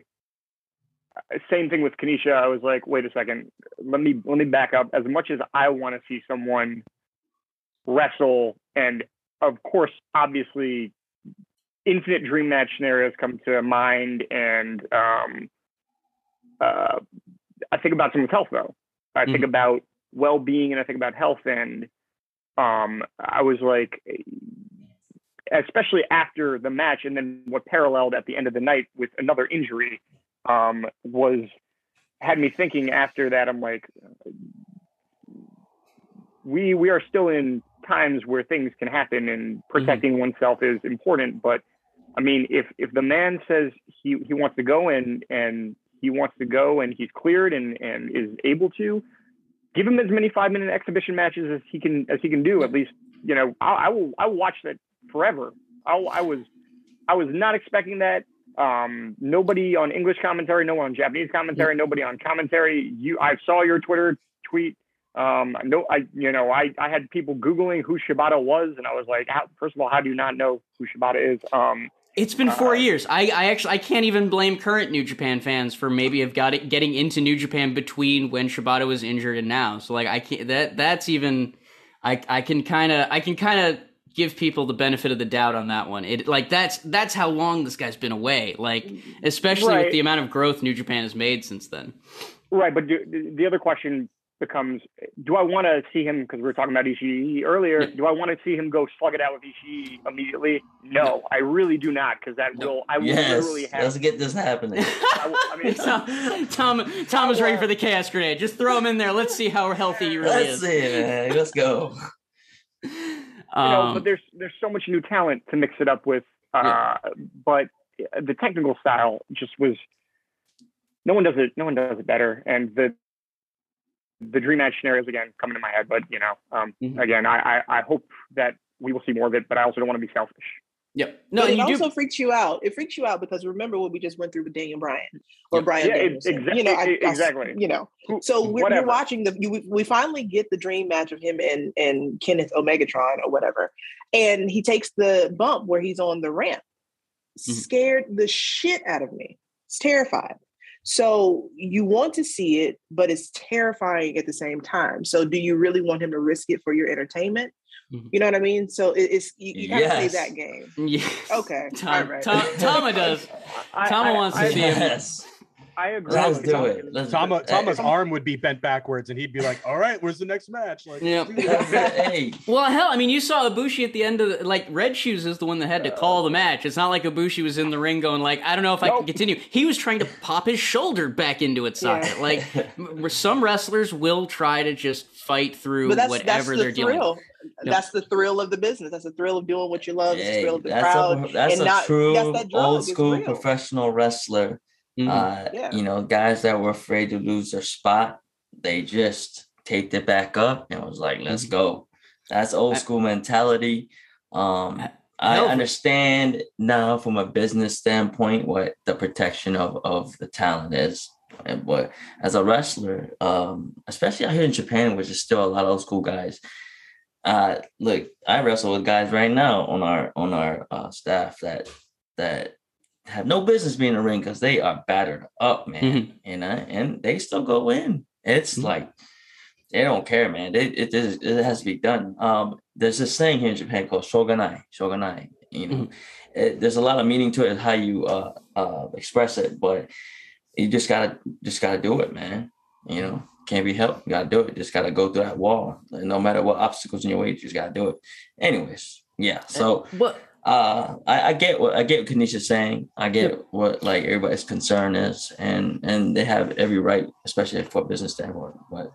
Same thing with Kanisha. I was like, wait a second. Let me let me back up. As much as I want to see someone wrestle, and of course, obviously, infinite dream match scenarios come to mind, and um, uh, I think about someone's health though. I mm-hmm. think about well-being, and I think about health, and um, I was like, especially after the match, and then what paralleled at the end of the night with another injury. Um, was had me thinking after that. I'm like, we we are still in times where things can happen, and protecting mm-hmm. oneself is important. But I mean, if if the man says he he wants to go in and he wants to go and he's cleared and, and is able to, give him as many five minute exhibition matches as he can as he can do. At least, you know, I, I will I will watch that forever. I, I was I was not expecting that. Um, nobody on English commentary, no one on Japanese commentary, nobody on commentary. You, I saw your Twitter tweet. Um, no, I, you know, I, I had people Googling who Shibata was, and I was like, how, first of all, how do you not know who Shibata is? Um, it's been four uh, years. I, I actually, I can't even blame current New Japan fans for maybe have got it getting into New Japan between when Shibata was injured and now. So like, I can't, that, that's even, I, I can kind of, I can kind of give people the benefit of the doubt on that one. It like, that's, that's how long this guy's been away. Like, especially right. with the amount of growth New Japan has made since then. Right. But do, the other question becomes, do I want to see him, because we were talking about Ishii earlier, yeah. do I want to see him go slug it out with Ishii immediately? No, no. I really do not, because that no. will, I will yes. literally have... Let's get this happening. I, will, I mean, Tom, Tom, Tom is ready for the chaos grenade. Just throw him in there. Let's see how healthy he really Let's is. Let's see, man. Let's go. You know, um, but there's there's so much new talent to mix it up with. Uh, yeah. But the technical style just was... No one does it. No one does it better. And the the dream match scenarios again coming to my head, but you know, um, mm-hmm. again, I, I I hope that we will see more of it, but I also don't want to be selfish. Yep. No, but it you also do. freaks you out. It freaks you out because remember what we just went through with Daniel Bryan or Brian yeah, Danielson. It, exactly. You know, I, I, exactly. You know, so we're, we're watching the. You, we finally get the dream match of him and and Kenneth Omegatron or whatever, and he takes the bump where he's on the ramp. Mm-hmm. Scared the shit out of me. It's terrified. So you want to see it, but it's terrifying at the same time. So do you really want him to risk it for your entertainment? Mm-hmm. You know what I mean? So it, it's you, you gotta yes. play that game. Yes. Okay. Tom, All right. Tom, Tama does. I, Tama I, wants I, to see him. Yes. I agree. Let's do it. Let's Tama, do it. Tama's hey. arm would be bent backwards, and he'd be like, "All right, where's the next match?" Like, yeah. hey. Well, hell, I mean, you saw Ibushi at the end of the, like Red Shoes is the one that had to call the match. It's not like Ibushi was in the ring going like, "I don't know if I nope. can continue." He was trying to pop his shoulder back into its socket. Yeah. Like some wrestlers will try to just fight through that's, whatever that's the they're thrill. dealing with. That's the thrill of the business. That's the thrill of doing what you love. Hey, it's the thrill of the that's crowd. A, that's and a not, true that old school professional wrestler. Mm-hmm. Uh, yeah. You know, guys that were afraid to lose their spot, they just taped it back up and was like, let's mm-hmm. go. That's old school mentality. Um, I understand now from a business standpoint what the protection of, of the talent is. But as a wrestler, um, especially out here in Japan, which is still a lot of old school guys, uh, look, I wrestle with guys right now on our on our uh, staff that that have no business being in the ring because they are battered up, man. Mm-hmm. And uh, and they still go in. It's mm-hmm. like they don't care, man. They, it it it has to be done. Um, there's this saying here in Japan called shogunai, shogunai. You know, mm-hmm. it, there's a lot of meaning to it, how you uh, uh, express it, but you just gotta just gotta do it, man. You know, can't be helped. You gotta do it. Just gotta go through that wall. No matter what obstacles in your way, you just gotta do it. Anyways, yeah. So. But- Uh, I, I get what I get what Kanisha's saying. I get yeah. what like everybody's concern is, and and they have every right, especially for a business standpoint. But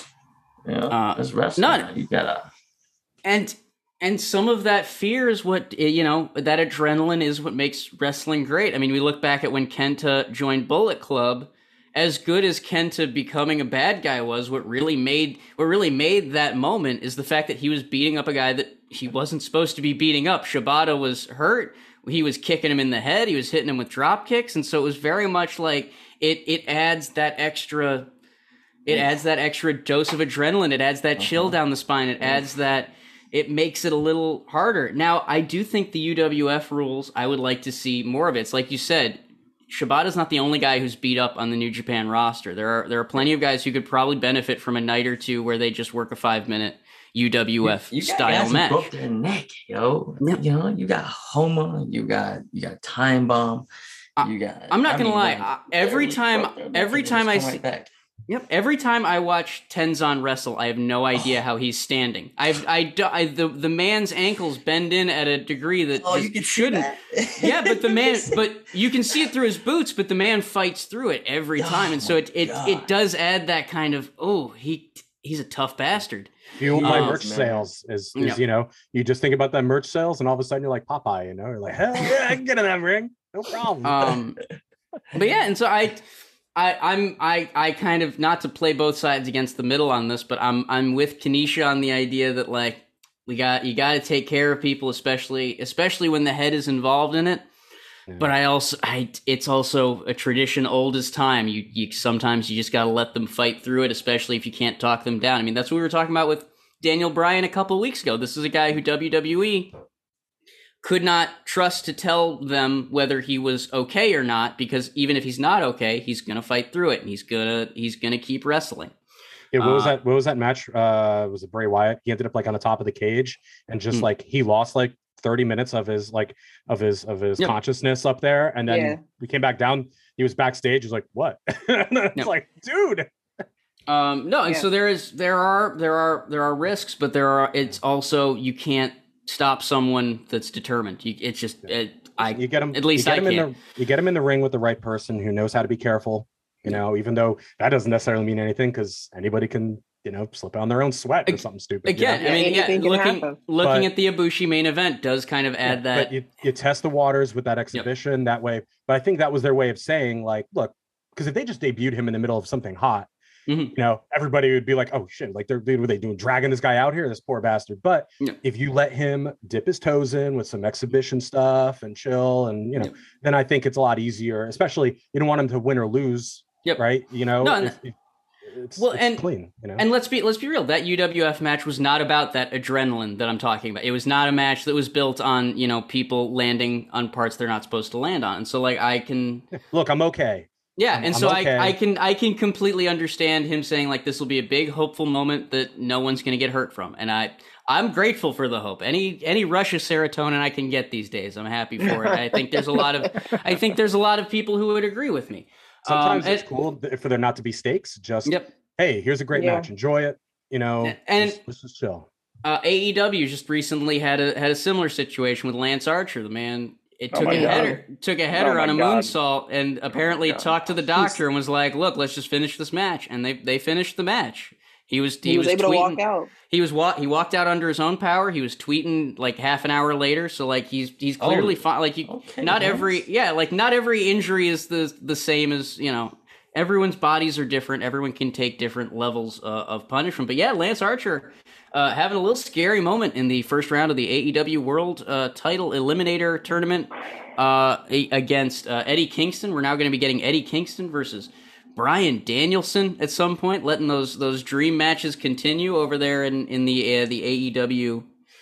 you know, uh, it's wrestling. None. You gotta and and some of that fear is what you know. That adrenaline is what makes wrestling great. I mean, we look back at when Kenta joined Bullet Club. As good as Kenta becoming a bad guy was, what really made what really made that moment is the fact that he was beating up a guy that he wasn't supposed to be beating up. Shibata was hurt. He was kicking him in the head. He was hitting him with drop kicks. And so it was very much like it it adds that extra it adds that extra dose of adrenaline. It adds that chill down the spine. It adds that it makes it a little harder. Now, I do think the U W F rules, I would like to see more of it. It's like you said, Shibata's not the only guy who's beat up on the New Japan roster. There are there are plenty of guys who could probably benefit from a night or two where they just work a five minute U W F you, you style got guys match. Who broke their neck, yo. Yeah. You know, you got Homa, you got you got Time Bomb, you got. I'm not I gonna mean, lie. like, every time, every time I see. Right Yep. Every time I watch Tenzan wrestle, I have no idea oh. how he's standing. I've, I, I, the, the man's ankles bend in at a degree that oh, just you can shouldn't. See yeah, but the man, but you can see it through his boots, but the man fights through it every time. And so it, it, it does add that kind of, oh, he, he's a tough bastard. You know, my um, merch man. sales is, is yep. you know, you just think about that merch sales and all of a sudden you're like Popeye, you know, you're like, hell yeah, I can get in that ring. No problem. Um, but yeah, and so I, I, I'm I, I kind of, not to play both sides against the middle on this, but I'm I'm with Kanisha on the idea that like we got you got to take care of people, especially especially when the head is involved in it. Yeah. But I also I it's also a tradition old as time. You you sometimes you just got to let them fight through it, especially if you can't talk them down. I mean, that's what we were talking about with Daniel Bryan a couple of weeks ago. This is a guy who W W E could not trust to tell them whether he was okay or not, because even if he's not okay, he's gonna fight through it and he's gonna he's gonna keep wrestling. Yeah, what was uh, that? What was that match? Uh, was it Bray Wyatt? He ended up like on the top of the cage and just hmm. like he lost like thirty minutes of his like of his of his yep. consciousness up there, and then yeah. we came back down. He was backstage. He was like, "What?" It's yep. like, dude. Um, no, and yeah. so there is there are there are there are risks, but there are. It's also you can't stop someone that's determined. You, it's just it, I. You get him. At least you get I him can. In the, you get him in the ring with the right person who knows how to be careful. You know, even though that doesn't necessarily mean anything, because anybody can, you know, slip on their own sweat or something stupid. Again, you know? I mean, yeah, looking looking but, at the Ibushi main event does kind of add yeah, that. But you, you test the waters with that exhibition yep. that way. But I think that was their way of saying, like, look, because if they just debuted him in the middle of something hot, mm-hmm. you know, everybody would be like, oh shit, like they're what are they doing, dragging this guy out here, this poor bastard. But yeah. if you let him dip his toes in with some exhibition stuff and chill, and you know, yeah. then I think it's a lot easier. Especially you don't want him to win or lose. Yep. Right. You know, no, if, if it's, well, it's and clean, you know? And let's be, let's be real. That U W F match was not about that adrenaline that I'm talking about. It was not a match that was built on, you know, people landing on parts they're not supposed to land on. And so like, I can look, I'm okay. Yeah. I'm, and I'm so okay. I, I can, I can completely understand him saying like, this will be a big hopeful moment that no one's going to get hurt from. And I, I'm grateful for the hope. Any, any rush of serotonin I can get these days, I'm happy for it. I think there's a lot of, I think there's a lot of people who would agree with me. Sometimes um, and, it's cool for there not to be stakes. Just, yep. hey, here's a great yeah. match. Enjoy it. You know, and let's, let's just chill. Uh, A E W just recently had a had a similar situation with Lance Archer. The man it took oh a God. header took a header oh on a God. moonsault, and apparently oh talked to the doctor and was like, "Look, let's just finish this match." And they they finished the match. He was he, he was, was able tweeting, to walk out. He was wa- he walked out under his own power. He was tweeting like half an hour later. So like he's he's clearly oh, fine. Like you, okay, not nice. every yeah like not every injury is the the same as you know. Everyone's bodies are different. Everyone can take different levels uh, of punishment. But yeah, Lance Archer uh, having a little scary moment in the first round of the A E W World uh, Title Eliminator Tournament uh, against uh, Eddie Kingston. We're now going to be getting Eddie Kingston versus Bryan Danielson at some point, letting those those dream matches continue over there in in the uh, the A E W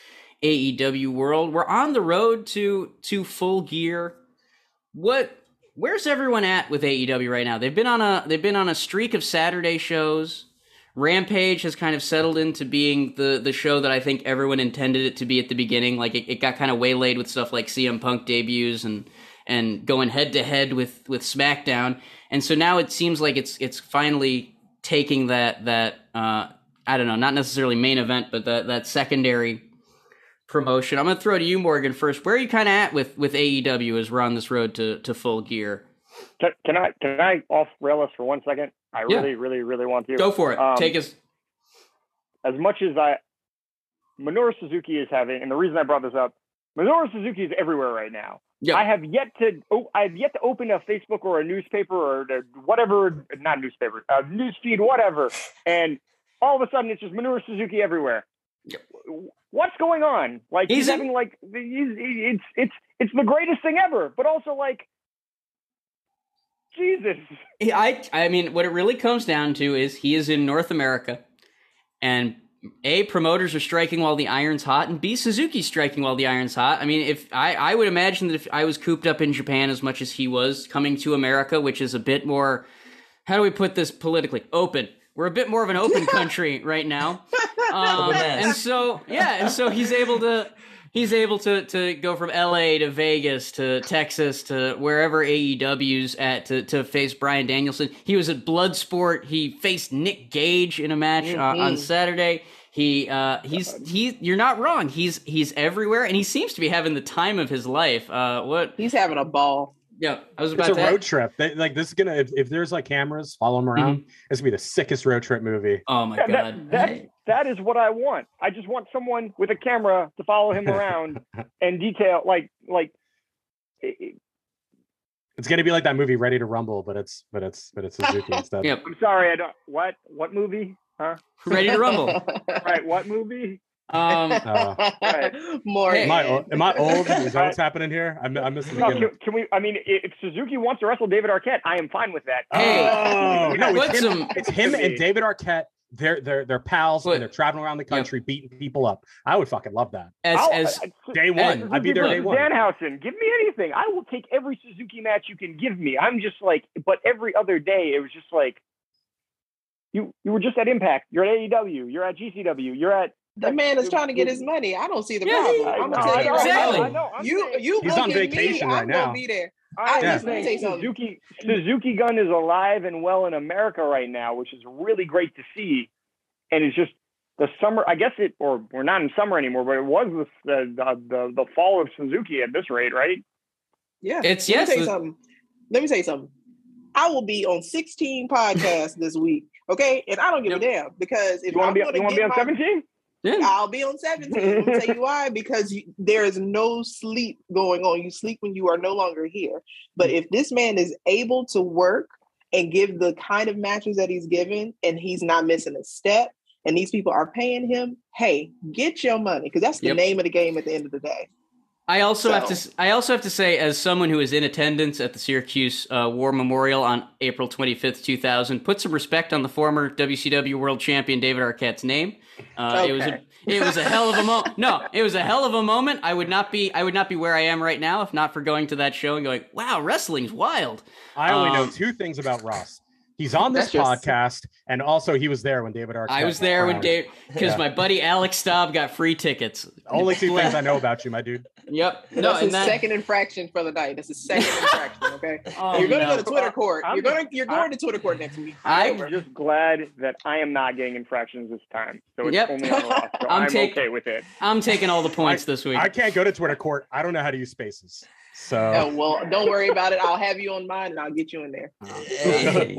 A E W world. We're on the road to to Full Gear. What? Where's everyone at with A E W right now? They've been on a they've been on a streak of Saturday shows. Rampage has kind of settled into being the, the show that I think everyone intended it to be at the beginning. Like it, it got kind of waylaid with stuff like C M Punk debuts and and going head to head with with SmackDown. And so now it seems like it's it's finally taking that that uh, I don't know, not necessarily main event, but that that secondary promotion. I'm going to throw to you, Morgan, first. Where are you kind of at with, with A E W as we're on this road to, to Full Gear? Can, can I can I off rail us for one second? I yeah. really, really, really want to. Go for it. Um, Take us. As much as I, Minoru Suzuki is having, and the reason I brought this up, Minoru Suzuki is everywhere right now. Yeah. I have yet to, oh, I have yet to open a Facebook or a newspaper or whatever, not newspaper, a news feed, whatever, and all of a sudden it's just Minoru Suzuki everywhere. Yep. What's going on? Like he's, he's having like he's, it's it's it's the greatest thing ever, but also like Jesus. I I mean, what it really comes down to is he is in North America, and A, promoters are striking while the iron's hot, and B, Suzuki's striking while the iron's hot. I mean, if I I would imagine that if I was cooped up in Japan as much as he was, coming to America, which is a bit more, how do we put this politically, open. We're a bit more of an open country right now. Um, and so, yeah, and so he's able to, he's able to, to go from L A to Vegas to Texas to wherever A E W's at to, to face Bryan Danielson. He was at Bloodsport. He faced Nick Gage in a match mm-hmm. uh, on Saturday. He, uh, he's, he, you're not wrong. He's, he's everywhere, and he seems to be having the time of his life. Uh, what? He's having a ball. Yeah, I was about it's a to road trip. They, like this is gonna if, if there's like cameras, follow him around. Mm-hmm. It's gonna be the sickest road trip movie. Oh my yeah, god, that, that that is what I want. I just want someone with a camera to follow him around and detail like like. It, It's gonna be like that movie Ready to Rumble, but it's but it's but it's Suzuki instead. Yep. I'm sorry, I don't. What what movie? Huh? Ready to Rumble. Right. What movie? Um, Uh, Right. More. Hey. am I o- am I old? Is that what's happening here? I'm I'm missing the No, beginning. can, can we? I mean, if Suzuki wants to wrestle David Arquette, I am fine with that. Hey. Oh no, Put it's him, some- it's him and David Arquette. They're they're they're pals Put- and they're traveling around the country beating people up. I would fucking love that. as I'll- as I- Day one, I'd be there day one. Danhausen, give me anything. I will take every Suzuki match you can give me. I'm just like, but every other day it was just like, you you were just at Impact. You're at A E W. You're at G C W. You're at. The man is trying to get his money. I don't see the Yeah, problem. I I'm know, gonna tell I you know, right exactly. now. I know, I'm You saying- you He's look on at me, vacation right I'm now. gonna be there. I'm Yeah. just saying Say something. Suzuki Suzuki Gun is alive and well in America right now, which is really great to see. And it's just the summer. I guess it, or we're not in summer anymore, but it was the the the, the fall of Suzuki at this rate, right? Yeah. It's- Let yes, me tell you the- something. Let me tell you something. I will be on sixteen podcasts this week. Okay, and I don't give Yep. a damn because if You want I'm to be going you want to be on my, seventeen? yeah. I'll be on seventeen. Let me tell you why. Because you, there is no sleep going on. You sleep when you are no longer here. But if this man is able to work and give the kind of matches that he's given, and he's not missing a step, and these people are paying him, hey, get your money, because that's the Yep. name of the game at the end of the day. I also So- have to. I also have to say, as someone who was in attendance at the Syracuse uh, War Memorial on April twenty-fifth, two thousand, put some respect on the former W C W World Champion David Arquette's name. Uh, Okay. It was a. It was a hell of a moment. No, it was a hell of a moment. I would not be. I would not be where I am right now if not for going to that show and going, "Wow, wrestling's wild." I only know Um, two things about Ross. He's on this That's just- podcast, and also he was there when David Arquette. I was there when crowned. Dave, because Yeah. my buddy Alex Staub got free tickets. Only two things I know about you, my dude. Yep. No, That's and his that. second infraction for the night. That's his second infraction. Okay, Oh, you're gonna no. go to Twitter court. I'm You're just- gonna you're going to Twitter court next week. I- I'm just glad that I am not getting infractions this time. So it's Yep. only on Ross. So I'm I'm, take- okay with it. I'm taking all the points this week. I can't go to Twitter court. I don't know how to use spaces. So Oh, well, don't worry about it. I'll have you on mine, and I'll get you in there. Hey.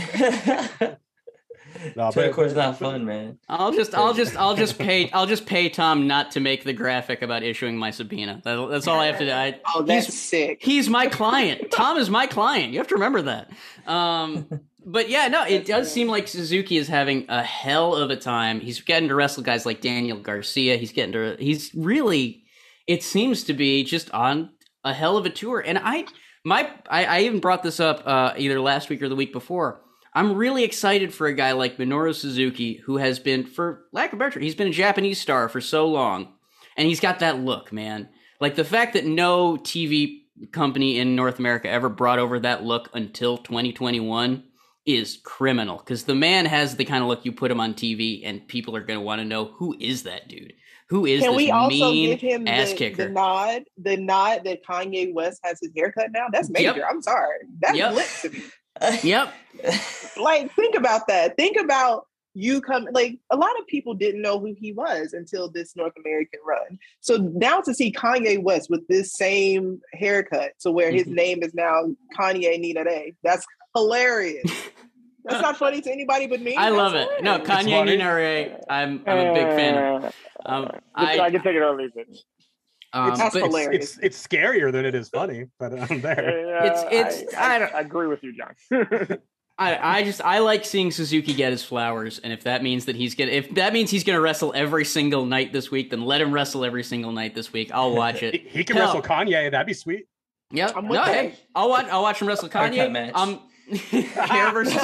no, Twitter but, court's not fun, man. I'll just, I'll just, I'll just pay, I'll just pay Tom not to make the graphic about issuing my subpoena. That, that's all I have to do. I, Oh, that's he's, sick. he's my client. Tom is my client. You have to remember that. Um, but yeah, no, it does seem like Suzuki is having a hell of a time. He's getting to wrestle guys like Daniel Garcia. He's getting to, he's really, it seems to be just on a hell of a tour. And I, my, I, I even brought this up uh, either last week or the week before. I'm really excited for a guy like Minoru Suzuki, who has been, for lack of a better term, he's been a Japanese star for so long. And he's got that look, man. Like the fact that no T V company in North America ever brought over that look until twenty twenty-one is criminal. Because the man has the kind of look you put him on T V and people are going to want to know, who is that dude? Who is Can this we also mean give him ass the, kicker? the nod, the nod that Kanye West has his haircut now? That's major. Yep. I'm sorry. That's Yep. lit to me. Yep. Like, think about that. Think about you come. Like, a lot of people didn't know who he was until this North American run. So now to see Kanye West with this same haircut, to where his Mhm. name is now Kanye Nina Day. That's hilarious. That's not funny to anybody but me. I That's love it. No, hilarious. Kanye funny. Nina Ray, I'm, I'm a big fan of. Uh, Um, I, I, I can take it or leave it. um, That's but- hilarious. it's it's scarier than it is funny, but I'm there. Uh, It's- it's- I, I I, don't- I agree with you, John. I, I just I like seeing Suzuki get his flowers, and if that means that he's gonna if that means he's gonna wrestle every single night this week, then let him wrestle every single night this week. I'll watch He, it. he can Hell. wrestle Kanye. That'd be sweet. Yep. I'm with No, that. hey, I'll watch I'll watch him wrestle Haircut Kanye. match. Um, hair versus.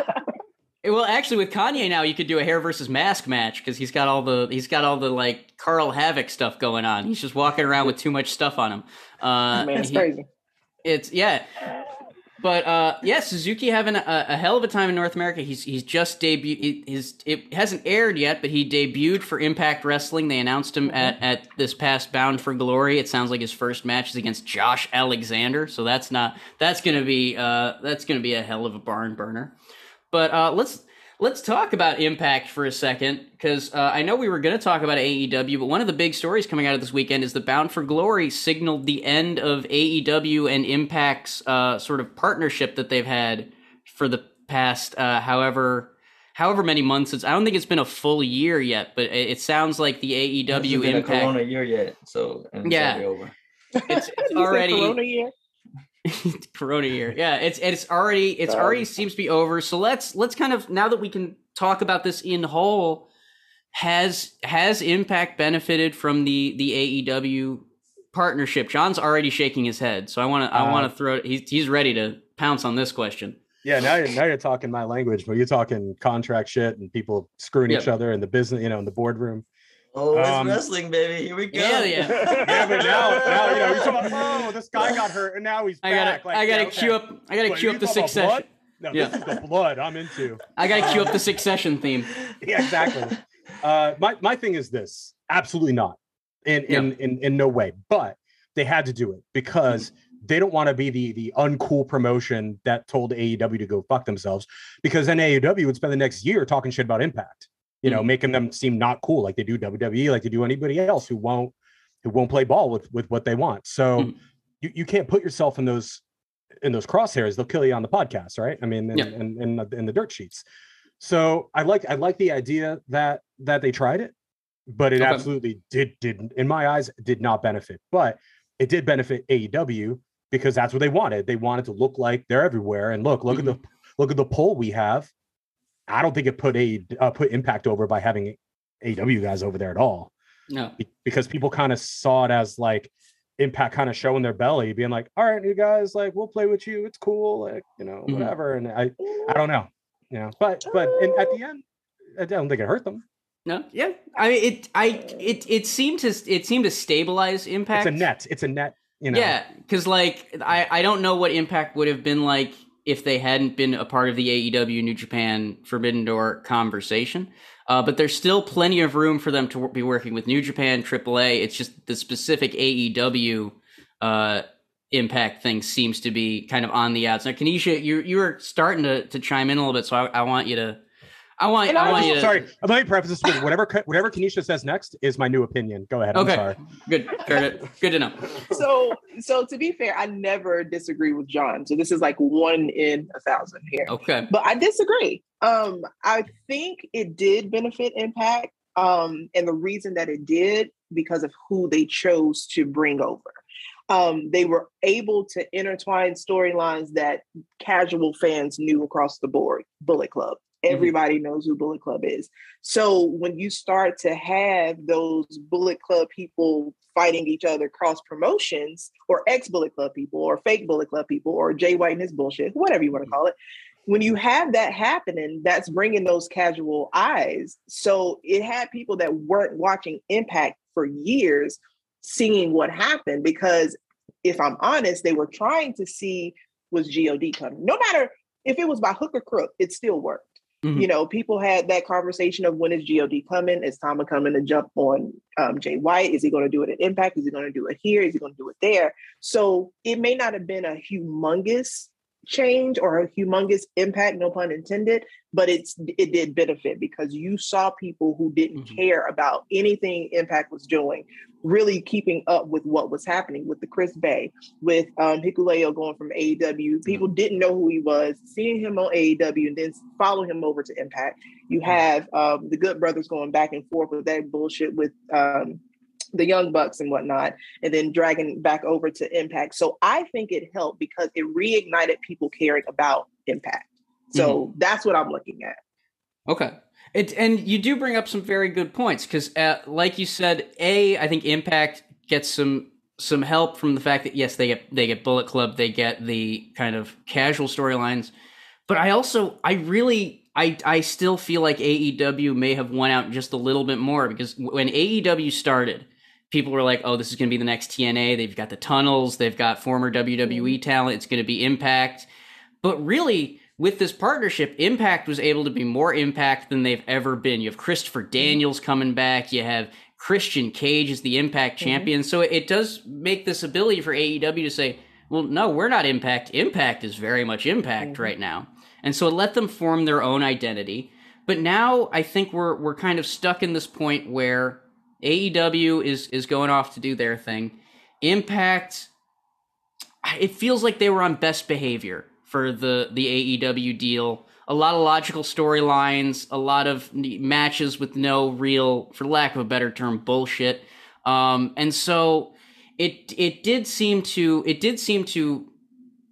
Well, actually, with Kanye now, you could do a hair versus mask match because he's got all the he's got all the like Carl Havoc stuff going on. He's just walking around with too much stuff on him. Uh, Man, it's he- crazy. It's yeah. But uh, yeah, Suzuki having a, a hell of a time in North America. He's he's just debuted. His it hasn't aired yet, but he debuted for Impact Wrestling. They announced him at, at this past Bound for Glory. It sounds like his first match is against Josh Alexander. So that's not that's gonna be uh, that's gonna be a hell of a barn burner. But uh, let's let's talk about Impact for a second, because uh, I know we were going to talk about A E W, but one of the big stories coming out of this weekend is the Bound for Glory signaled the end of A E W and Impact's uh, sort of partnership that they've had for the past uh, however however many months. It's I don't think it's been a full year yet, but it, it sounds like the A E W It's been Impact. a Corona year yet, so and it's Yeah. already over. It's, it's You said already Corona year? Corona year. Yeah, it's it's already it's already seems to be over. So let's let's kind of, now that we can talk about this in whole, has has Impact benefited from the the A E W partnership? John's already shaking his head, so I want to I want to throw he's he's ready to pounce on this question. Yeah, now you're now you're talking my language, but you're talking contract shit and people screwing yep. each other in the business, you know, in the boardroom. Oh, it's um, wrestling, baby. Here we go. Yeah, yeah. yeah, but now, now you know, you're talking about, oh, this guy got hurt and now he's I gotta, back. Like, I gotta yeah, cue okay. up. I gotta Wait, cue up the Succession. No, yeah. this is the blood I'm into. I gotta cue up the Succession theme. Yeah, exactly. Uh, my my thing is this: absolutely not, in in yeah. in, in no way. But they had to do it because mm-hmm. they don't want to be the the uncool promotion that told A E W to go fuck themselves. Because then A E W would spend the next year talking shit about Impact. You know, mm-hmm. making them seem not cool, like they do W W E, like they do anybody else who won't who won't play ball with with what they want. So mm-hmm. you, you can't put yourself in those in those crosshairs. They'll kill you on the podcast, right? I mean, in, yeah. in, in, in, in the dirt sheets. So I like I like the idea that that they tried it, but it okay. absolutely did did in my eyes did not benefit. But it did benefit A E W because that's what they wanted. They wanted to look like they're everywhere. And look, look mm-hmm. at the look at the poll we have. I don't think it put a uh, put Impact over by having A E W guys over there at all. No, Be- because people kind of saw it as like Impact kind of showing their belly, being like, "All right, you guys, like we'll play with you. It's cool, like you know, mm-hmm. whatever." And I, I don't know, you know, but but in, at the end, I don't think it hurt them. No, yeah, I mean it. I it it seemed to it seemed to stabilize Impact. It's a net. It's a net. You know. Yeah, because like I I don't know what Impact would have been like if they hadn't been a part of the A E W New Japan Forbidden Door conversation. Uh, but there's still plenty of room for them to be working with New Japan, triple A. It's just the specific A E W uh, Impact thing seems to be kind of on the outs. Now, Kanisha, you you were starting to, to chime in a little bit, so I, I want you to... I want, I, I want you to... Sorry, let me preface this with whatever, whatever Kanisha says next is my new opinion. Go ahead, I'm okay. sorry. Good, good, good to know. So, so to be fair, I never disagree with John. So this is like one in a thousand here. Okay. But I disagree. Um, I think it did benefit Impact. Um, and the reason that it did, because of who they chose to bring over. Um, they were able to intertwine storylines that casual fans knew across the board. Bullet Club. Everybody mm-hmm. knows who Bullet Club is. So when you start to have those Bullet Club people fighting each other cross promotions, or ex-Bullet Club people, or fake Bullet Club people, or Jay White and his bullshit, whatever you want to call it, when you have that happening, that's bringing those casual eyes. So it had people that weren't watching Impact for years seeing what happened, because if I'm honest, they were trying to see, was G O D coming? No matter if it was by hook or crook, it still worked. Mm-hmm. You know, people had that conversation of, when is G O D coming? Is Tama coming to jump on um, Jay White? Is he going to do it at Impact? Is he going to do it here? Is he going to do it there? So it may not have been a humongous change or a humongous impact, no pun intended, but it's it did benefit, because you saw people who didn't mm-hmm. care about anything Impact was doing really keeping up with what was happening with the Chris Bay, with um, Hikuleo going from A E W. People mm-hmm. didn't know who he was, seeing him on A E W and then follow him over to Impact. You have um, the Good Brothers going back and forth with that bullshit with um, the Young Bucks and whatnot, and then dragging back over to Impact. So I think it helped because it reignited people caring about Impact. So mm-hmm. that's what I'm looking at. Okay. It, and you do bring up some very good points, because uh, like you said, A, I think Impact gets some some help from the fact that, yes, they get they get Bullet Club, they get the kind of casual storylines. But I also, I really, I, I still feel like A E W may have won out just a little bit more, because when A E W started, people were like, oh, this is going to be the next T N A. They've got the tunnels. They've got former W W E talent. It's going to be Impact. But really, with this partnership, Impact was able to be more Impact than they've ever been. You have Christopher Daniels coming back. You have Christian Cage as the Impact mm-hmm. champion. So it does make this ability for A E W to say, well, no, we're not Impact. Impact is very much Impact mm-hmm. right now. And so it let them form their own identity. But now I think we're we're kind of stuck in this point where A E W is is going off to do their thing. Impact, it feels like they were on best behavior for the, the A E W deal. A lot of logical storylines, a lot of matches with no real, for lack of a better term, bullshit. Um, and so it it did seem to it did seem to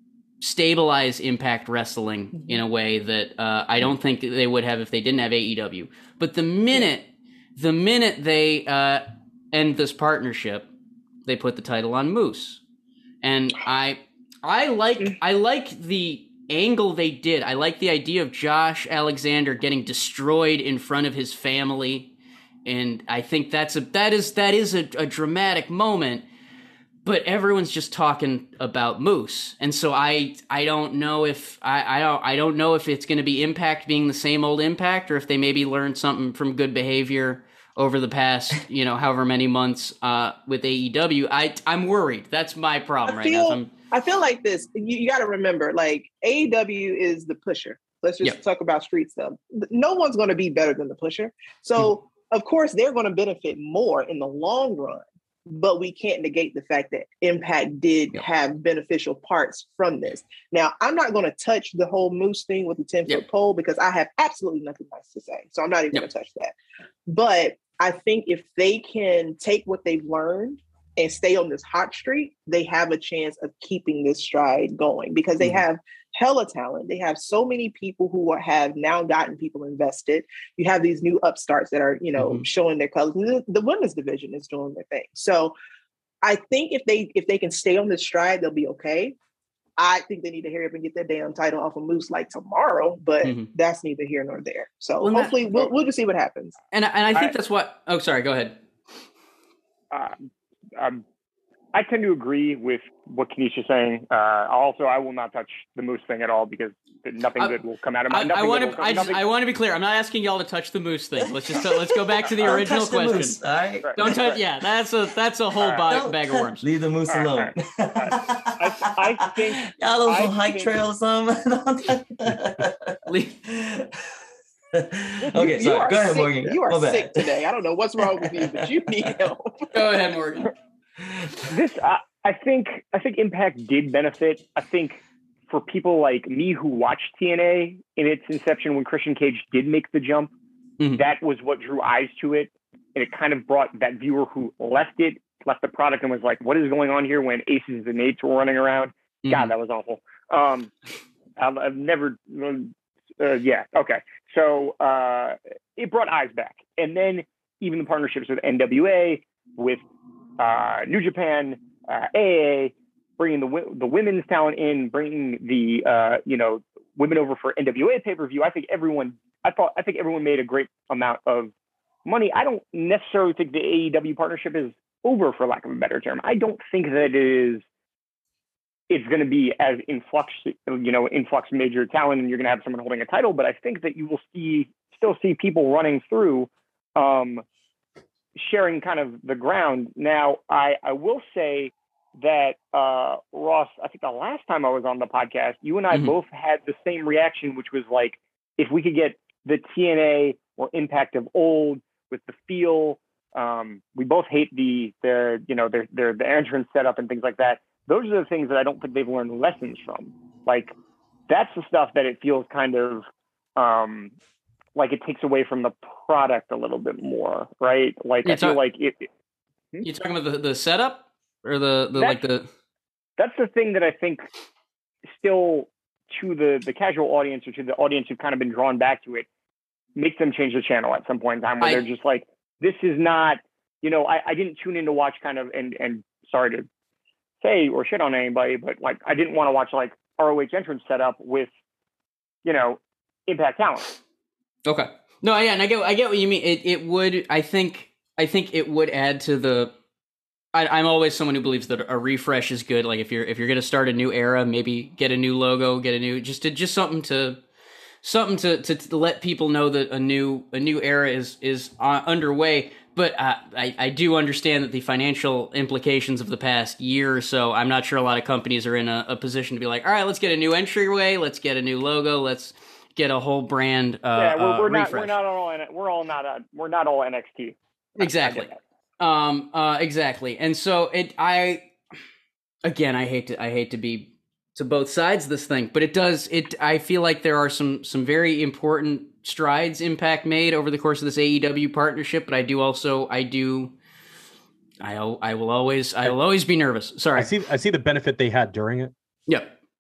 stabilize Impact Wrestling mm-hmm. in a way that uh, I don't think they would have if they didn't have A E W. But the minute, yeah. the minute they uh, end this partnership, they put the title on Moose, and I, I like, I like the angle they did. I like the idea of Josh Alexander getting destroyed in front of his family, and I think that's a that is that is a, a dramatic moment. But everyone's just talking about Moose, and so I I don't know if I I don't I don't know if it's going to be Impact being the same old Impact, or if they maybe learned something from Good Behavior over the past you know however many months uh, with A E W. I I'm worried. That's my problem I right feel, now. I'm, I feel like this. You, you got to remember, like A E W is the pusher. Let's just yep. talk about street stuff. No one's going to be better than the pusher. So mm-hmm. of course they're going to benefit more in the long run. But we can't negate the fact that Impact did yep. have beneficial parts from this. Now, I'm not going to touch the whole Moose thing with the ten-foot yep. pole because I have absolutely nothing nice to say. So I'm not even yep. going to touch that. But I think if they can take what they've learned and stay on this hot streak, they have a chance of keeping this stride going because they mm-hmm. have hella talent. They have so many people who are, have now gotten people invested. You have these new upstarts that are, you know, mm-hmm. showing their colors. The, the women's division is doing their thing. So I think if they if they can stay on this stride, they'll be okay. I think they need to hurry up and get that damn title off of Moose like tomorrow, but mm-hmm. that's neither here nor there. So well, hopefully that, we'll we'll just see what happens. And and I think I, that's what. Oh, sorry. Go ahead. Uh, um, I tend to agree with what Kenesha's saying. Uh, also, I will not touch the Moose thing at all because nothing I, good will come out of my. I, I want to. I, just, I want to be clear. I'm not asking y'all to touch the Moose thing. Let's just let's go back to the original question. Moose, all right? Don't touch. Yeah, that's a that's a whole bag, bag of worms. Leave the Moose all alone. Right, all right. I, I think y'all those I hike think, trails, some. Leave. Okay, sorry. Go ahead, sick. Morgan. You are Go sick back. today. I don't know what's wrong with you, but you need help. Go ahead, Morgan. This, uh, I think, I think Impact did benefit. I think for people like me who watched T N A in its inception when Christian Cage did make the jump, mm-hmm. that was what drew eyes to it, and it kind of brought that viewer who left it, left the product, and was like, "What is going on here?" When Aces and Eights were running around, mm-hmm. God, that was awful. Um, I've, I've never, uh, yeah, okay. So uh, it brought eyes back, and then even the partnerships with N W A, with uh, New Japan, uh, A A A, bringing the the women's talent in, bringing the uh, you know women over for N W A pay per view. I think everyone, I thought, I think everyone made a great amount of money. I don't necessarily think the A E W partnership is over, for lack of a better term. I don't think that it is. It's going to be as influx, you know, influx major talent, and you're going to have someone holding a title. But I think that you will see, still see people running through, um, sharing kind of the ground. Now, I, I will say that uh, Ross, I think the last time I was on the podcast, you and I mm-hmm. both had the same reaction, which was like, if we could get the T N A or Impact of old with the feel, um, we both hate the the you know their their the entrance setup and things like that. Those are the things that I don't think they've learned lessons from. Like, that's the stuff that it feels kind of um, like it takes away from the product a little bit more, right? Like, you're I feel talk- like it. it hmm? You're talking about the, the setup or the, the like the. That's the thing that I think still, to the, the casual audience or to the audience who've kind of been drawn back to it, makes them change the channel at some point in time where I, they're just like, this is not, you know, I, I didn't tune in to watch kind of, and, and sorry to say or shit on anybody, but like I didn't want to watch like R O H entrance setup with, you know, Impact talent. Okay. No, yeah, and I get I get what you mean. It it would I think I think it would add to the. I, I'm always someone who believes that a refresh is good. Like if you're if you're gonna start a new era, maybe get a new logo, get a new just to just something to something to to, to let people know that a new a new era is is uh, underway. But uh, I, I do understand that the financial implications of the past year or so, I'm not sure a lot of companies are in a, a position to be like, all right, let's get a new entryway, let's get a new logo, let's get a whole brand. Uh, yeah, we're, we're uh, not we're not all we're all not uh, we're not all N X T. Exactly. Um. Uh. Exactly. And so it. I. Again, I hate to. I hate to be to both sides of this thing, but it does. It. I feel like there are some some very important strides Impact made over the course of this A E W partnership, but I do also I do I I will always I will always be nervous. Sorry. I see I see the benefit they had during it. Yep.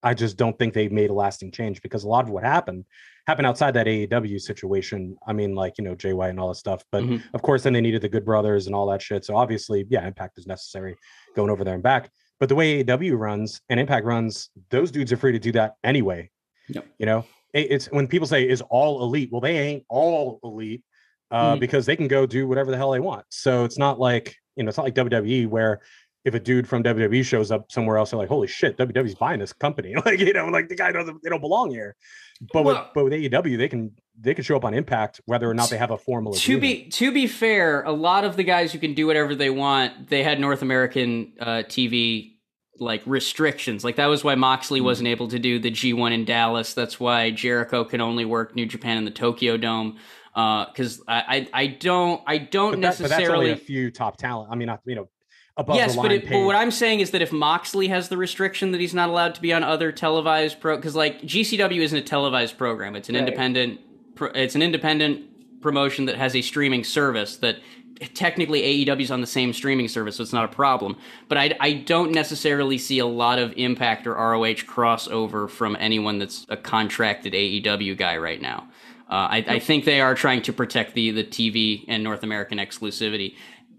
I just don't think they made a lasting change, because a lot of what happened happened outside that A E W situation. I mean, like, you know, Jay White and all this stuff. But mm-hmm. of course, then they needed the Good Brothers and all that shit. So obviously, yeah, Impact is necessary going over there and back. But the way A E W runs and Impact runs, those dudes are free to do that anyway. Yep. You know, it's when people say is all elite. Well, they ain't all elite uh, mm-hmm. because they can go do whatever the hell they want. So it's not like, you know, it's not like W W E where if a dude from W W E shows up somewhere else, they're like, holy shit, W W E's buying this company. Like, you know, like the guy doesn't, they don't belong here. But well, with, but with A E W, they can, they can show up on Impact, whether or not they have a formal to agreement. be, to be fair, a lot of the guys who can do whatever they want, they had North American uh, T V like restrictions. Like that was why Moxley mm-hmm. wasn't able to do the G one in Dallas. That's why Jericho can only work New Japan in the Tokyo Dome. Uh, cause I, I, I don't, I don't but that, necessarily. But that's only a few top talent. I mean, not, you know, above yes, the line but, it, but what I'm saying is that if Moxley has the restriction that he's not allowed to be on other televised pro, because like G C W isn't a televised program, it's an right. independent, it's an independent promotion that has a streaming service that technically A E W's on the same streaming service, so it's not a problem. But I, I don't necessarily see a lot of Impact or R O H crossover from anyone that's a contracted A E W guy right now. Uh, I, I think they are trying to protect the the T V and North American exclusivity.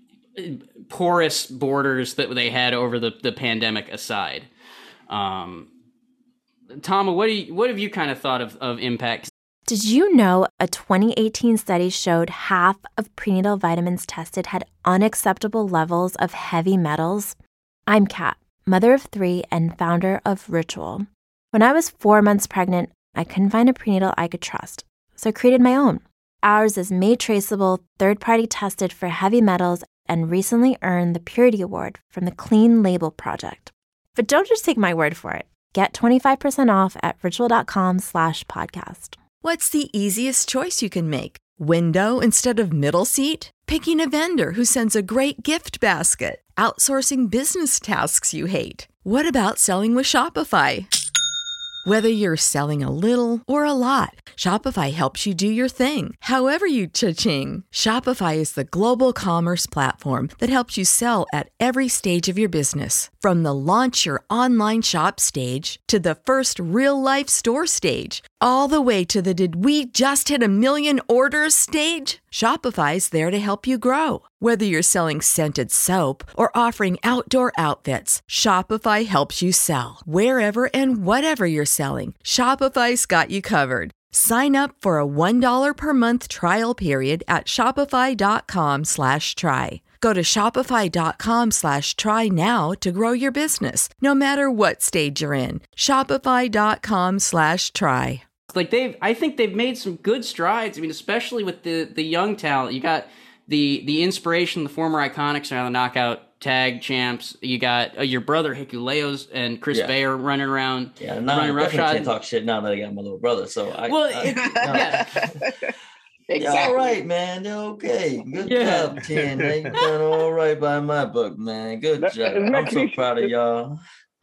Porous borders that they had over the, the pandemic aside. Um, Tama, what do you, what have you kind of thought of, of Impact? Did you know a twenty eighteen study showed half of prenatal vitamins tested had unacceptable levels of heavy metals? I'm Kat, mother of three and founder of Ritual. When I was four months pregnant, I couldn't find a prenatal I could trust, so I created my own. Ours is made traceable, third-party tested for heavy metals, and recently earned the Purity Award from the Clean Label Project. But don't just take my word for it. Get twenty-five percent off at ritual.com slash podcast. What's the easiest choice you can make? Window instead of middle seat? Picking a vendor who sends a great gift basket? Outsourcing business tasks you hate? What about selling with Shopify? Whether you're selling a little or a lot, Shopify helps you do your thing, however you cha-ching. Shopify is the global commerce platform that helps you sell at every stage of your business. From the launch your online shop stage to the first real-life store stage, all the way to the did we just hit a million orders stage. Shopify's there to help you grow. Whether you're selling scented soap or offering outdoor outfits, Shopify helps you sell. Wherever and whatever you're selling, Shopify's got you covered. Sign up for a one dollar per month trial period at shopify.com slash try. Go to shopify.com slash try now to grow your business, no matter what stage you're in. Shopify.com slash try. Like they've, I think they've made some good strides. I mean, especially with the, the young talent. You got the the inspiration, the former Iconics are now the Knockout Tag Champs. You got uh, your brother Hikuleos and Chris yeah. Bayer running around. Yeah, no, running I definitely can't talk shit now that I got my little brother. So I, well, I, it, no. yeah. Exactly. Yeah, all right, man. They're okay. Good yeah. job, Ken. You've done all right by my book, man. Good that, job. I'm so Kanish, proud of y'all.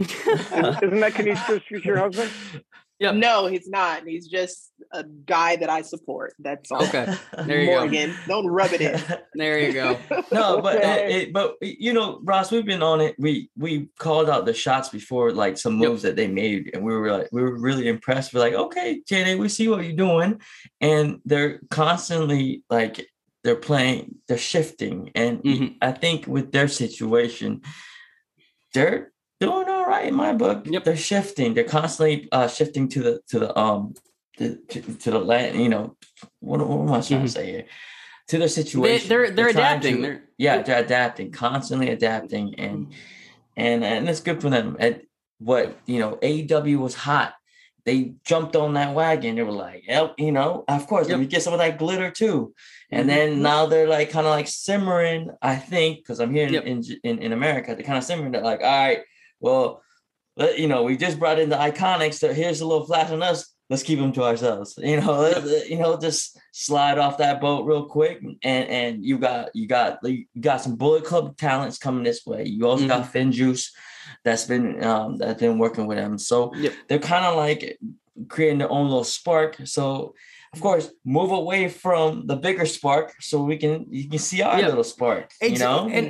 Isn't that Kanishka's future husband? Yep. No, he's not. He's just a guy that I support. That's all. Okay, there you Morgan, go. Don't rub it in. There you go. No, but okay. it, it, but you know, Ross, we've been on it. We we called out the shots before, like some moves yep. that they made, and we were like, we were really impressed. We're like, okay, J D, we see what you're doing, and they're constantly like they're playing, they're shifting, and mm-hmm. I think with their situation, they're doing all right in my book. Yep. They're shifting. They're constantly uh, shifting to the to the um to, to, to the land. You know, what, what am I trying mm-hmm. to say here? To their situation. They, they're they're, they're adapting. To, they're yeah, they're adapting, constantly adapting, and and and it's good for them. At what you know, A E W was hot. They jumped on that wagon. They were like, yep, you know, of course, yep. let me get some of that glitter too. And mm-hmm. then now they're like kind of like simmering. I think because I'm here in, yep. in in in America, they're kind of simmering. They're like, all right. Well, you know, we just brought in the Iconics. So here's a little flash on us. Let's keep them to ourselves. You know, you know, just slide off that boat real quick. And and you got you got you got some Bullet Club talents coming this way. You also mm-hmm. got Finjuice that's been um, that's been working with them. So yep. they're kind of like creating their own little spark. So of course, move away from the bigger spark so we can you can see our yep. little spark. Exactly. You know, and.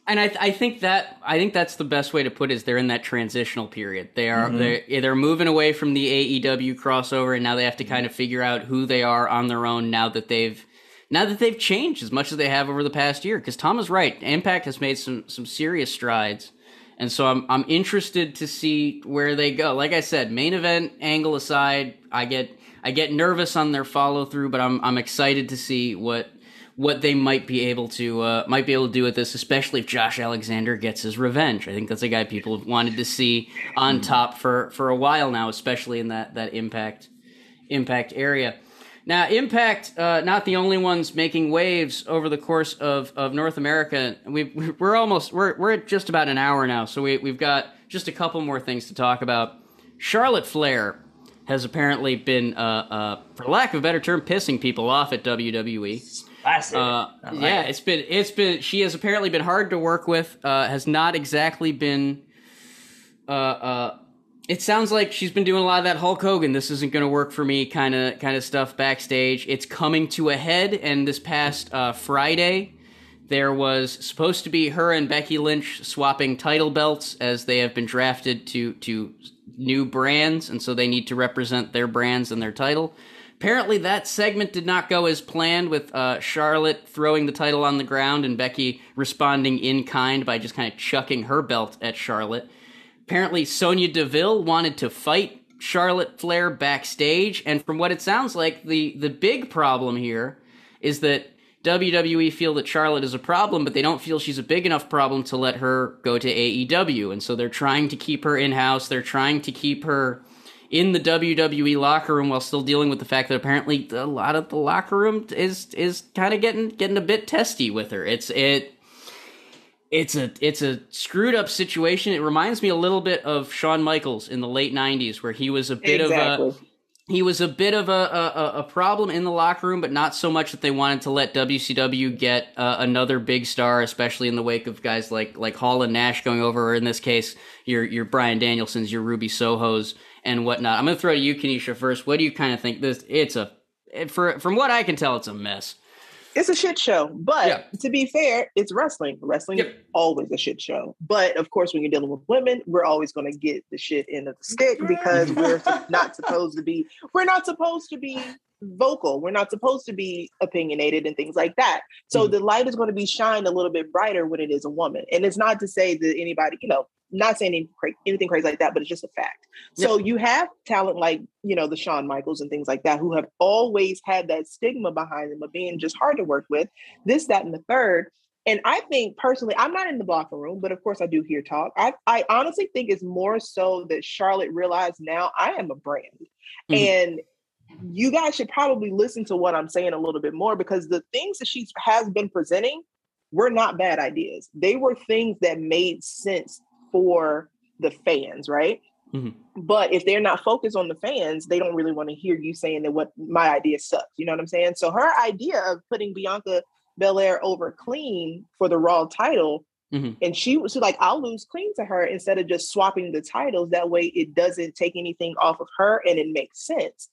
And I, I think that I think that's the best way to put it. Is they're in that transitional period. They are mm-hmm. they're, they're moving away from the A E W crossover, and now they have to kind of figure out who they are on their own. Now that they've now that they've changed as much as they have over the past year. Because Tom is right, Impact has made some some serious strides, and so I'm I'm interested to see where they go. Like I said, main event angle aside, I get I get nervous on their follow through, but I'm I'm excited to see what. what they might be able to uh, might be able to do with this, especially if Josh Alexander gets his revenge. I think that's a guy people have wanted to see on top for, for a while now, especially in that that Impact Impact area. Now, Impact, uh, not the only ones making waves over the course of, of North America. We've, we're almost we're we're at just about an hour now, so we we've got just a couple more things to talk about. Charlotte Flair has apparently been, uh, uh, for lack of a better term, pissing people off at W W E. Uh, like yeah, it. it's been it's been. She has apparently been hard to work with. Uh, has not exactly been. Uh, uh, it sounds like she's been doing a lot of that Hulk Hogan. This isn't going to work for me, kind of kind of stuff backstage. It's coming to a head, and this past uh, Friday, there was supposed to be her and Becky Lynch swapping title belts as they have been drafted to to new brands, and so they need to represent their brands and their title. Apparently that segment did not go as planned, with uh, Charlotte throwing the title on the ground and Becky responding in kind by just kind of chucking her belt at Charlotte. Apparently Sonya Deville wanted to fight Charlotte Flair backstage, and from what it sounds like, the, the big problem here is that W W E feel that Charlotte is a problem, but they don't feel she's a big enough problem to let her go to A E W, and so they're trying to keep her in-house, they're trying to keep her in the W W E locker room while still dealing with the fact that apparently a lot of the locker room is is kind of getting getting a bit testy with her. It's it it's a it's a screwed up situation. It reminds me a little bit of Shawn Michaels in the late nineties, where he was a bit exactly. of a he was a bit of a, a a problem in the locker room, but not so much that they wanted to let W C W get uh, another big star, especially in the wake of guys like like Hall and Nash going over, or in this case, your your Bryan Danielsons, your Ruby Sohos, and whatnot. I'm going to throw to you, Kanisha, first. What do you kind of think? This it's a for from what I can tell, it's a mess. It's a shit show, but yeah. to be fair, it's wrestling. Wrestling yep. is always a shit show. But of course, when you're dealing with women, we're always going to get the shit end of the stick because we're not supposed to be. We're not supposed to be vocal. We're not supposed to be opinionated and things like that. So mm-hmm. the light is going to be shined a little bit brighter when it is a woman. And it's not to say that anybody, you know, not saying anything crazy, anything crazy like that, but it's just a fact. So yep. you have talent like, you know, the Shawn Michaels and things like that, who have always had that stigma behind them of being just hard to work with, this, that, and the third. And I think personally, I'm not in the locker room, but of course I do hear talk. I, I honestly think it's more so that Charlotte realized now I am a brand. Mm-hmm. And you guys should probably listen to what I'm saying a little bit more, because the things that she has been presenting were not bad ideas. They were things that made sense for the fans, right? Mm-hmm. But if they're not focused on the fans, they don't really want to hear you saying that what my idea sucks. You know what I'm saying? So her idea of putting Bianca Belair over clean for the Raw title, mm-hmm. and she was like, I'll lose clean to her instead of just swapping the titles. That way it doesn't take anything off of her and it makes sense.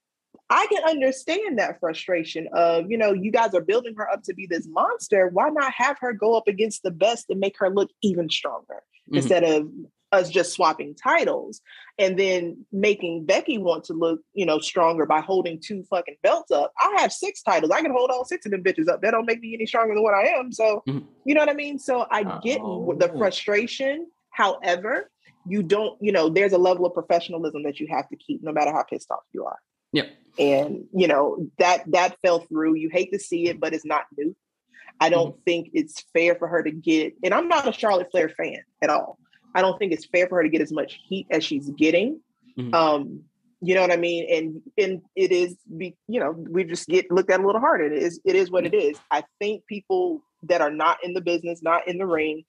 I can understand that frustration of, you know, you guys are building her up to be this monster. Why not have her go up against the best and make her look even stronger mm-hmm. instead of us just swapping titles and then making Becky want to look, you know, stronger by holding two fucking belts up. I have six titles. I can hold all six of them bitches up. That don't make me any stronger than what I am. So, mm-hmm. you know what I mean? So I get oh. the frustration. However, you don't, you know, there's a level of professionalism that you have to keep no matter how pissed off you are. Yep. And, you know, that that fell through. You hate to see it, but it's not new. I don't mm-hmm. think it's fair for her to get, and I'm not a Charlotte Flair fan at all. I don't think it's fair for her to get as much heat as she's getting. Mm-hmm. Um, you know what I mean? And and it is, be, you know, we just get looked at a little harder. It is, it is what it is. I think people that are not in the business, not in the ring,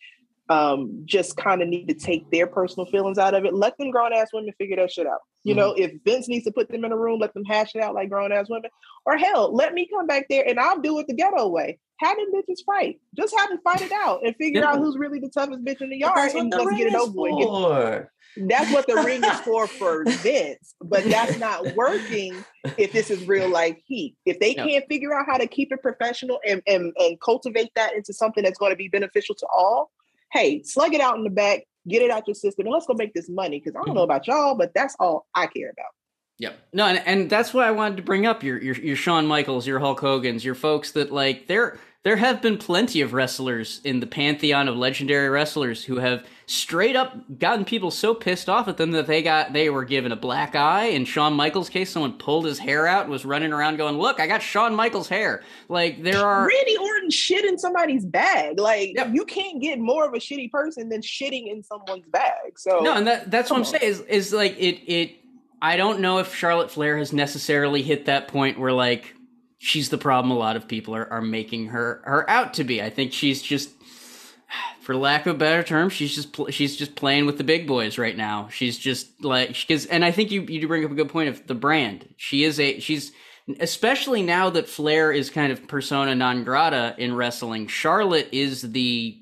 um, just kind of need to take their personal feelings out of it. Let them grown ass women figure that shit out. You mm-hmm. know, if Vince needs to put them in a room, let them hash it out like grown ass women. Or hell, let me come back there and I'll do it the ghetto way. Have them bitches fight. Just have them fight it out and figure yeah. out who's really the toughest bitch in the yard and let's get it over with. That's what the ring is for for Vince, but that's not working if this is real life heat. If they no. can't figure out how to keep it professional and, and, and cultivate that into something that's going to be beneficial to all, hey, slug it out in the back, get it out your system, and let's go make this money. Because I don't mm-hmm. know about y'all, but that's all I care about. Yep. No, and, and that's what I wanted to bring up. Your, your your Shawn Michaels, your Hulk Hogan's, your folks that like there there have been plenty of wrestlers in the pantheon of legendary wrestlers who have straight up gotten people so pissed off at them that they got they were given a black eye. In Shawn Michaels' case, someone pulled his hair out and was running around going, "Look, I got Shawn Michaels' hair." Like there are Randy Orton shit in somebody's bag. Like yep. you can't get more of a shitty person than shitting in someone's bag. So no, and that that's what I'm saying is is like it it. I don't know if Charlotte Flair has necessarily hit that point where like she's the problem a lot of people are, are making her her out to be. I think she's just, for lack of a better term, she's just pl- she's just playing with the big boys right now. She's just like because, and I think you you bring up a good point of the brand. She is a she's especially now that Flair is kind of persona non grata in wrestling. Charlotte is the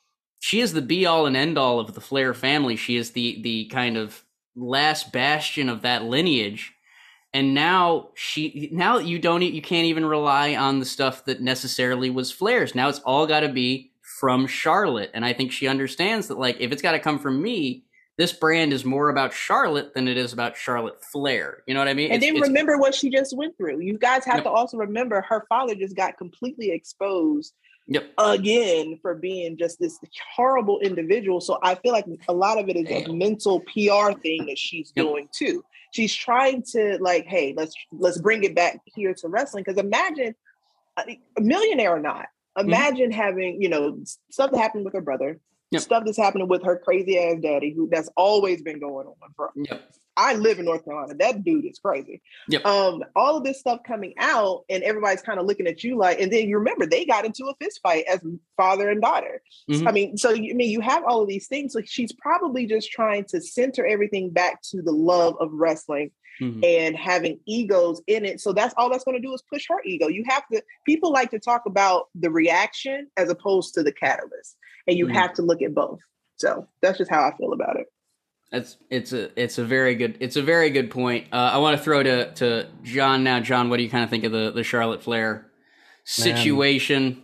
she is the be all and end all of the Flair family. She is the the kind of last bastion of that lineage, and now she now you don't you can't even rely on the stuff that necessarily was Flair's. Now it's all got to be from Charlotte, and I think she understands that like if it's got to come from me, this brand is more about Charlotte than it is about Charlotte Flair. You know what I mean? And it's, then it's, remember what she just went through. You guys have yep. to also remember her father just got completely exposed Yep. again for being just this horrible individual. So I feel like a lot of it is Damn. a mental P R thing that she's yep. doing too. She's trying to like, hey, let's let's bring it back here to wrestling. Because imagine a millionaire or not, imagine mm-hmm. having, you know, stuff that happened with her brother, yep. stuff that's happening with her crazy ass daddy, who that's always been going on for yep. I live in North Carolina. That dude is crazy. Yep. Um, all of this stuff coming out and everybody's kind of looking at you like, and then you remember they got into a fist fight as father and daughter. Mm-hmm. So, I mean, so you I mean you have all of these things. So she's probably just trying to center everything back to the love of wrestling mm-hmm. and having egos in it. So that's all that's going to do is push her ego. You have to, people like to talk about the reaction as opposed to the catalyst. And you mm-hmm. have to look at both. So that's just how I feel about it. That's it's a it's a very good it's a very good point. Uh, I want to throw to to John now. John, what do you kind of think of the, the Charlotte Flair situation? Man,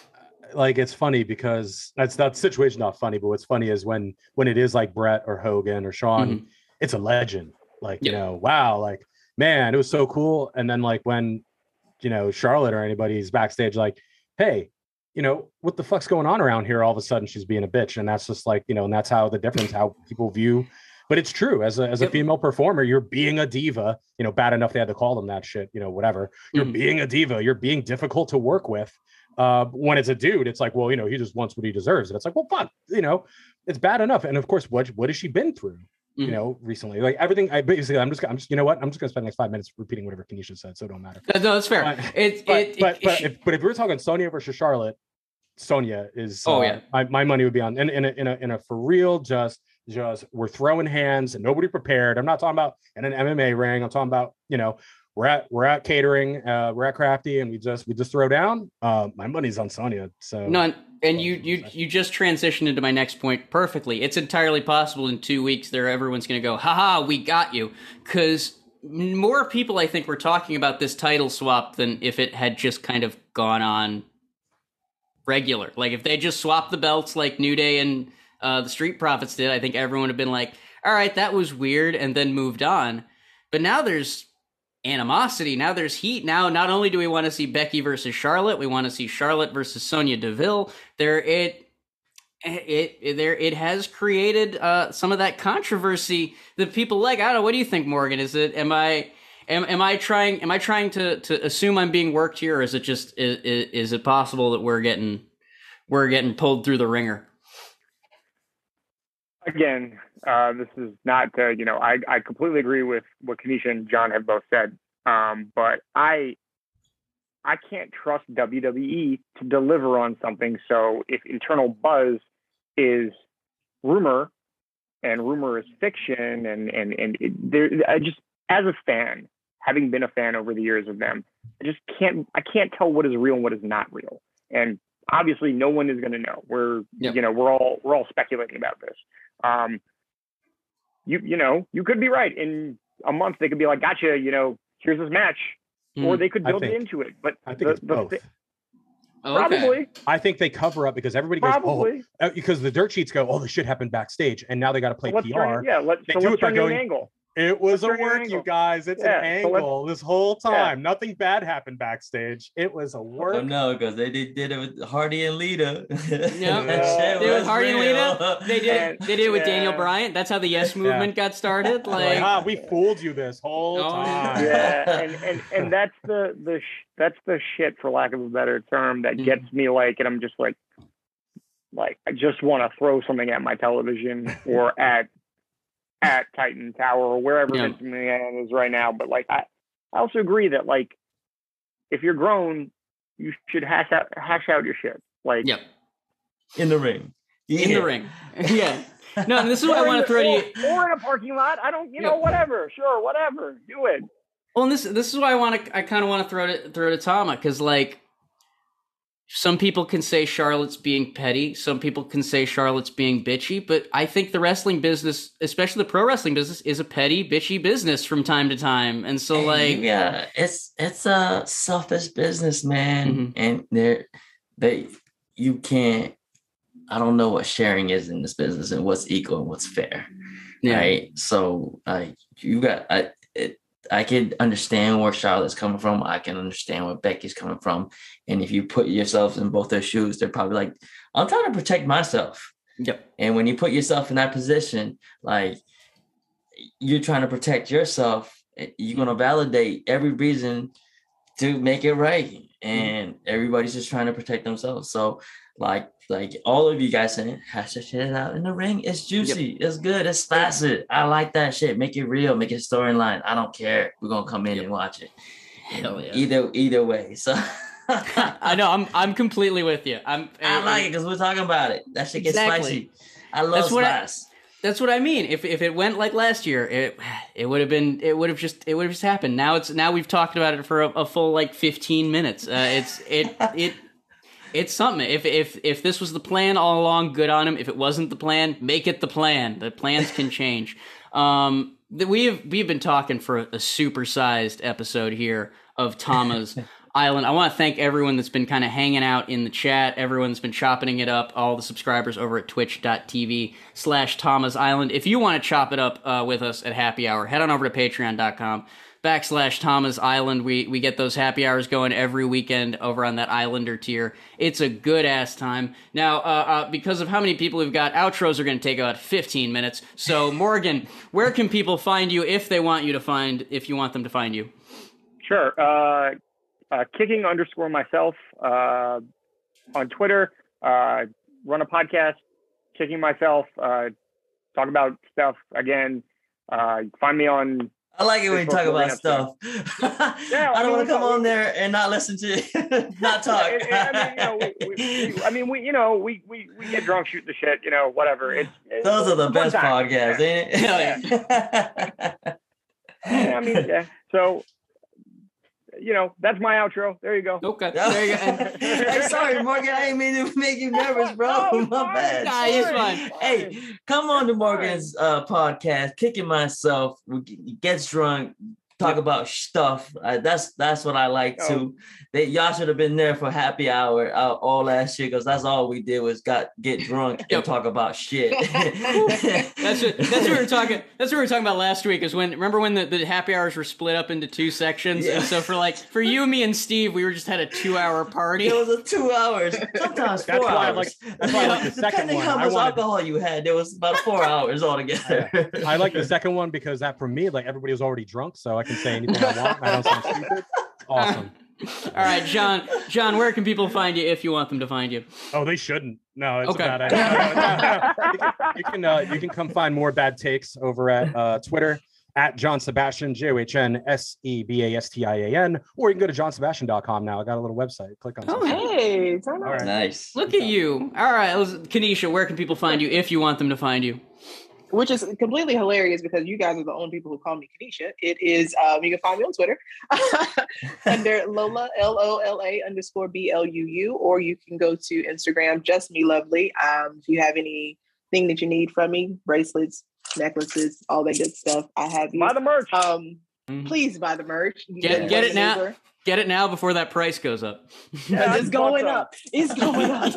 like it's funny because that's not situation not funny, but what's funny is when when it is like Brett or Hogan or Shawn, mm-hmm. it's a legend. Like yep. you know, wow, like man, it was so cool. And then like when you know Charlotte or anybody's backstage, like, hey, you know, what the fuck's going on around here? All of a sudden she's being a bitch. And that's just like, you know, and that's how the difference, how people view, but it's true. As a, as a yep. female performer, you're being a diva, you know, bad enough they had to call them that shit, you know, whatever. You're mm-hmm. being a diva. You're being difficult to work with. Uh, when it's a dude, it's like, well, you know, he just wants what he deserves. And it's like, well, fuck, you know, it's bad enough. And of course, what, what has she been through? Mm-hmm. You know, recently, like everything. I basically, I'm just, I'm just, you know what? I'm just gonna spend the next five minutes repeating whatever Kenesha said, so it don't matter. No, that's fair. But, it's, but, it, but, it, but, she, if, but if we're talking Sonya versus Charlotte, Sonya is. Oh uh, yeah. My, my money would be on in, in a in a in a for real. Just just we're throwing hands and nobody prepared. I'm not talking about in an M M A ring. I'm talking about you know we're at we're at catering. Uh, we're at Crafty and we just we just throw down. Uh, my money's on Sonya. So no. And, and you you you just transitioned into my next point perfectly. It's entirely possible in two weeks there everyone's going to go, haha, we got you, because more people I think were talking about this title swap than if it had just kind of gone on regular. Like if they just swapped the belts like New Day and uh, the Street Profits did, I think everyone would have been like, all right, that was weird, and then moved on. But now there's animosity. Now there's heat. Now not only do we want to see Becky versus Charlotte, we want to see Charlotte versus Sonya Deville. There it it, it there it has created uh, some of that controversy that people like. I don't know. What do you think, Morgan? Is it am I Am, am I trying? Am I trying to, to assume I'm being worked here, or is it just is, is it possible that we're getting we're getting pulled through the ringer? Again, uh, this is not uh, you know I, I completely agree with what Kenesha and John have both said, um, but I I can't trust W W E to deliver on something. So if internal buzz is rumor, and rumor is fiction, and and and it, there. I just, as a fan, having been a fan over the years of them, I just can't I can't tell what is real and what is not real. And obviously, no one is going to know. We're yep. you know we're all we're all speculating about this. Um, you you know you could be right. In a month, they could be like, "Gotcha," you know, here's this match, mm, or they could build think, it into it. But I think the, it's both. The, Oh, okay. Probably. I think they cover up because everybody goes, Probably. oh, because the dirt sheets go, oh, this shit happened backstage, and now they got to play so let's P R. Turn, yeah, let's, they so do let's it by turn going, an angle. It was let's a work, you guys. It's yeah, an so angle this whole time. Yeah. Nothing bad happened backstage. It was a work. Oh no, because they did, did it with Hardy and Lita. Yeah, they did with Hardy and Lita. They did. They did it with yeah. Daniel Bryan. That's how the Yes Movement yeah. got started. Like, ah, we fooled you this whole oh, time. Yeah, and, and and that's the the sh- that's the shit, for lack of a better term, that mm. gets me. Like, and I'm just like, like I just want to throw something at my television or at. at Titan Tower or wherever yeah. Vince McMahon is right now. But like, I, I also agree that like, if you're grown, you should hash out, hash out your shit. Like yep. in the ring, yeah. in the ring. Yeah. No, and this is what I want to throw to you. Or in a parking lot. I don't, you know, yeah. whatever. Sure. Whatever. Do it. Well, and this, this is why I want to, I kind of want to throw it, throw it to Tama. Cause like, some people can say Charlotte's being petty. Some people can say Charlotte's being bitchy. But I think the wrestling business, especially the pro wrestling business, is a petty, bitchy business from time to time. And so, like, yeah, it's it's a selfish business, man. Mm-hmm. And there, they, you can't. I don't know what sharing is in this business and what's equal and what's fair, yeah. right? So, uh, you got I. It, I can understand where Charlotte's coming from. I can understand where Becky's coming from. And if you put yourself in both their shoes, they're probably like, I'm trying to protect myself. Yep. And when you put yourself in that position, like you're trying to protect yourself, you're going to validate every reason to make it right. And everybody's just trying to protect themselves. So like, like all of you guys saying, hash that shit out in the ring. It's juicy. Yep. It's good. It's facet. I like that shit. Make it real. Make it storyline. I don't care. We're gonna come in yep. and watch it. Hell yeah. Either either way. So I know. I'm I'm completely with you. I'm. I like it because we're talking about it. That shit gets exactly. spicy. I love that's spice. I, that's what I mean. If if it went like last year, it it would have been. It would have just. It would have just happened. Now it's now we've talked about it for a, a full like fifteen minutes. Uh, it's it it. It's something. If if if this was the plan all along, good on him. If it wasn't the plan, make it the plan. The plans can change. Um, we've we've been talking for a supersized episode here of Tama's Island. I want to thank everyone that's been kind of hanging out in the chat. Everyone that's been chopping it up. All the subscribers over at twitch.tv slash Tama's Island. If you want to chop it up uh, with us at Happy Hour, head on over to patreon.com. backslash Tama's Island. We we get those happy hours going every weekend over on that Islander tier. It's a good ass time. Now, uh, uh, because of how many people we've got, outros are going to take about fifteen minutes. So, Morgan, where can people find you if they want you to find, if you want them to find you? Sure. Uh, uh, kicking underscore myself uh, on Twitter. Uh, run a podcast, Kicking Myself. Uh, talk about stuff again. Uh, find me on. I like it when you talk about stuff. Yeah, I don't want to come on there and not listen to, not talk. and, and, I mean, you know, we, we, we, I mean, we, you know, we, we, we get drunk, shoot the shit, you know, whatever. It's, it's those are the best time. podcasts, ain't it? Yeah. Yeah, I mean, yeah. So, you know, that's my outro. There you go. Okay. There you go. Hey, sorry, Morgan. I ain't mean to make you nervous, bro. No, My fine. bad. Nah, he's fine. Hey, come on to Morgan's uh, podcast, Kicking Myself. We gets drunk, talk about stuff. Uh, that's that's what I like Oh. too. They y'all should have been there for happy hour uh, all last year because that's all we did was got get drunk and Yep. talk about shit. That's what that's what we were talking. That's what we were talking about last week. Is when remember when the, the happy hours were split up into two sections, Yeah. and so for like for you, me, and Steve, we were just had a two hour party. It was a two hours, sometimes That's four why I hours. like- that's why I like the second Depending one. how I much wanted- alcohol you had, there was about four hours altogether. I like the second one because that for me, like everybody was already drunk, so I can say anything I want. I don't sound stupid. It's awesome. All right, John. John, where can people find you if you want them to find you? Oh, they shouldn't. No, it's Okay. a bad idea. No, no, no, no. You can you can, uh, you can come find more bad takes over at uh, Twitter at John Sebastian, J O H N S E B A S T I A N, or you can go to john sebastian dot com now. I got a little website. Click on Oh, hey, turn on. Right. Nice. Look at you. All right, let's, Kanisha, where can people find you if you want them to find you? Which is completely hilarious because you guys are the only people who call me Kanisha. It is, um, you can find me on Twitter under Lola, L O L A underscore B L U U, or you can go to Instagram, Just Me Lovely. Um, if you have anything that you need from me, bracelets, necklaces, all that good stuff, I have you. Buy the merch. Um, Mm. Please buy the merch. You Get, can get it now. maneuver. Get it now before that price goes up. Yeah, it's going up. It's going up.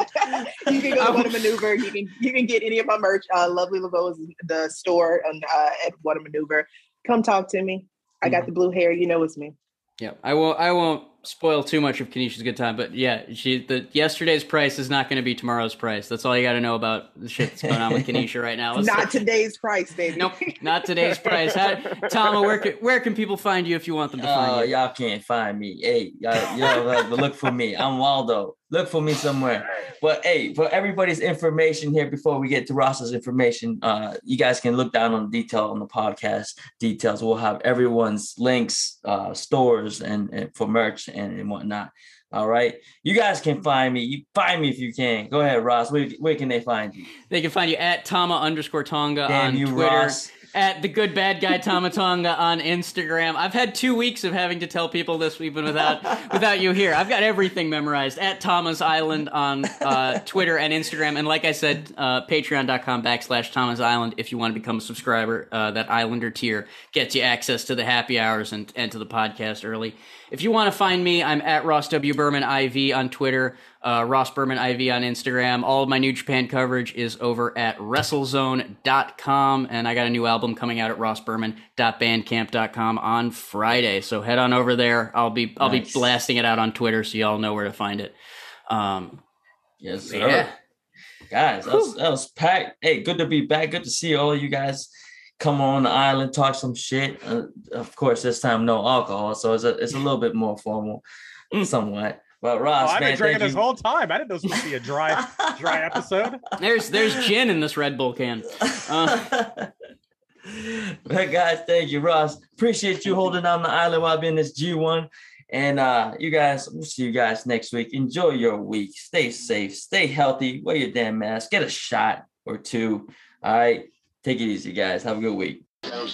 You can go to What a Maneuver. You can you can get any of my merch. Uh, Lovely Laveau is the store on, uh, at What a Maneuver. Come talk to me. I got the blue hair. You know it's me. Yeah, I won't. I won't spoil too much of Kanisha's good time, but yeah, she the yesterday's price is not going to be tomorrow's price. That's all you got to know about the shit that's going on with Kanisha right now. Let's not start. Today's price, baby. Nope, not today's price. How, Tama, where can, where can people find you if you want them to find Oh, you? y'all can't find me. Hey, y'all, y'all have to look for me. I'm Waldo. Look for me somewhere. But hey, for everybody's information here, before we get to Ross's information, uh, you guys can look down on the detail on the podcast details. We'll have everyone's links, uh, stores, and, and for merch and, and whatnot. All right. You guys can find me. You find me if you can. Go ahead, Ross. Where, where can they find you? They can find you at Tama underscore Tonga Damn on you, Twitter. Ross. At the good bad guy Tama Tonga on Instagram. I've had two weeks of having to tell people this even without without you here. I've got everything memorized. At Tama's Island on uh, Twitter and Instagram. And like I said, uh, patreon.com backslash Tama's Island if you want to become a subscriber. Uh, that Islander tier gets you access to the happy hours and, and to the podcast early. If you want to find me, I'm at Ross W. Berman I V on Twitter, uh, Ross Berman I V on Instagram. All of my New Japan coverage is over at WrestleZone dot com, and I got a new album coming out at ross berman dot bandcamp dot com on Friday. So head on over there. I'll be I'll nice. be blasting it out on Twitter, so y'all know where to find it. Um, yes, sir. Yeah. Guys, that was, that was packed. Hey, good to be back. Good to see all of you guys. Come on the island, talk some shit. Uh, of course, this time no alcohol, so it's a it's a little bit more formal, somewhat. But Ross, oh, I've man, been drinking you. this whole time. I didn't know this was supposed to be a dry dry episode. There's there's gin in this Red Bull can. Uh. But guys, thank you, Ross. Appreciate you holding down the island while being this G one. And uh, you guys, we'll see you guys next week. Enjoy your week. Stay safe. Stay healthy. Wear your damn mask. Get a shot or two. All right. Take it easy, guys. Have a good week.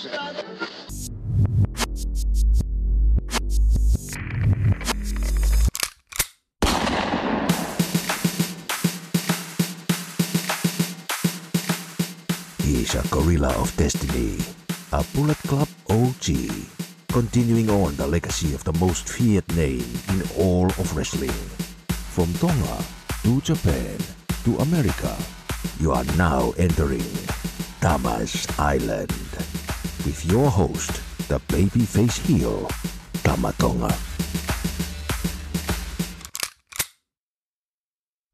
He's a Gorilla of Destiny, a Bullet Club O G, continuing on the legacy of the most feared name in all of wrestling. From Tonga to Japan to America, you are now entering Tama's Island with your host, the babyface heel, Tama Tonga.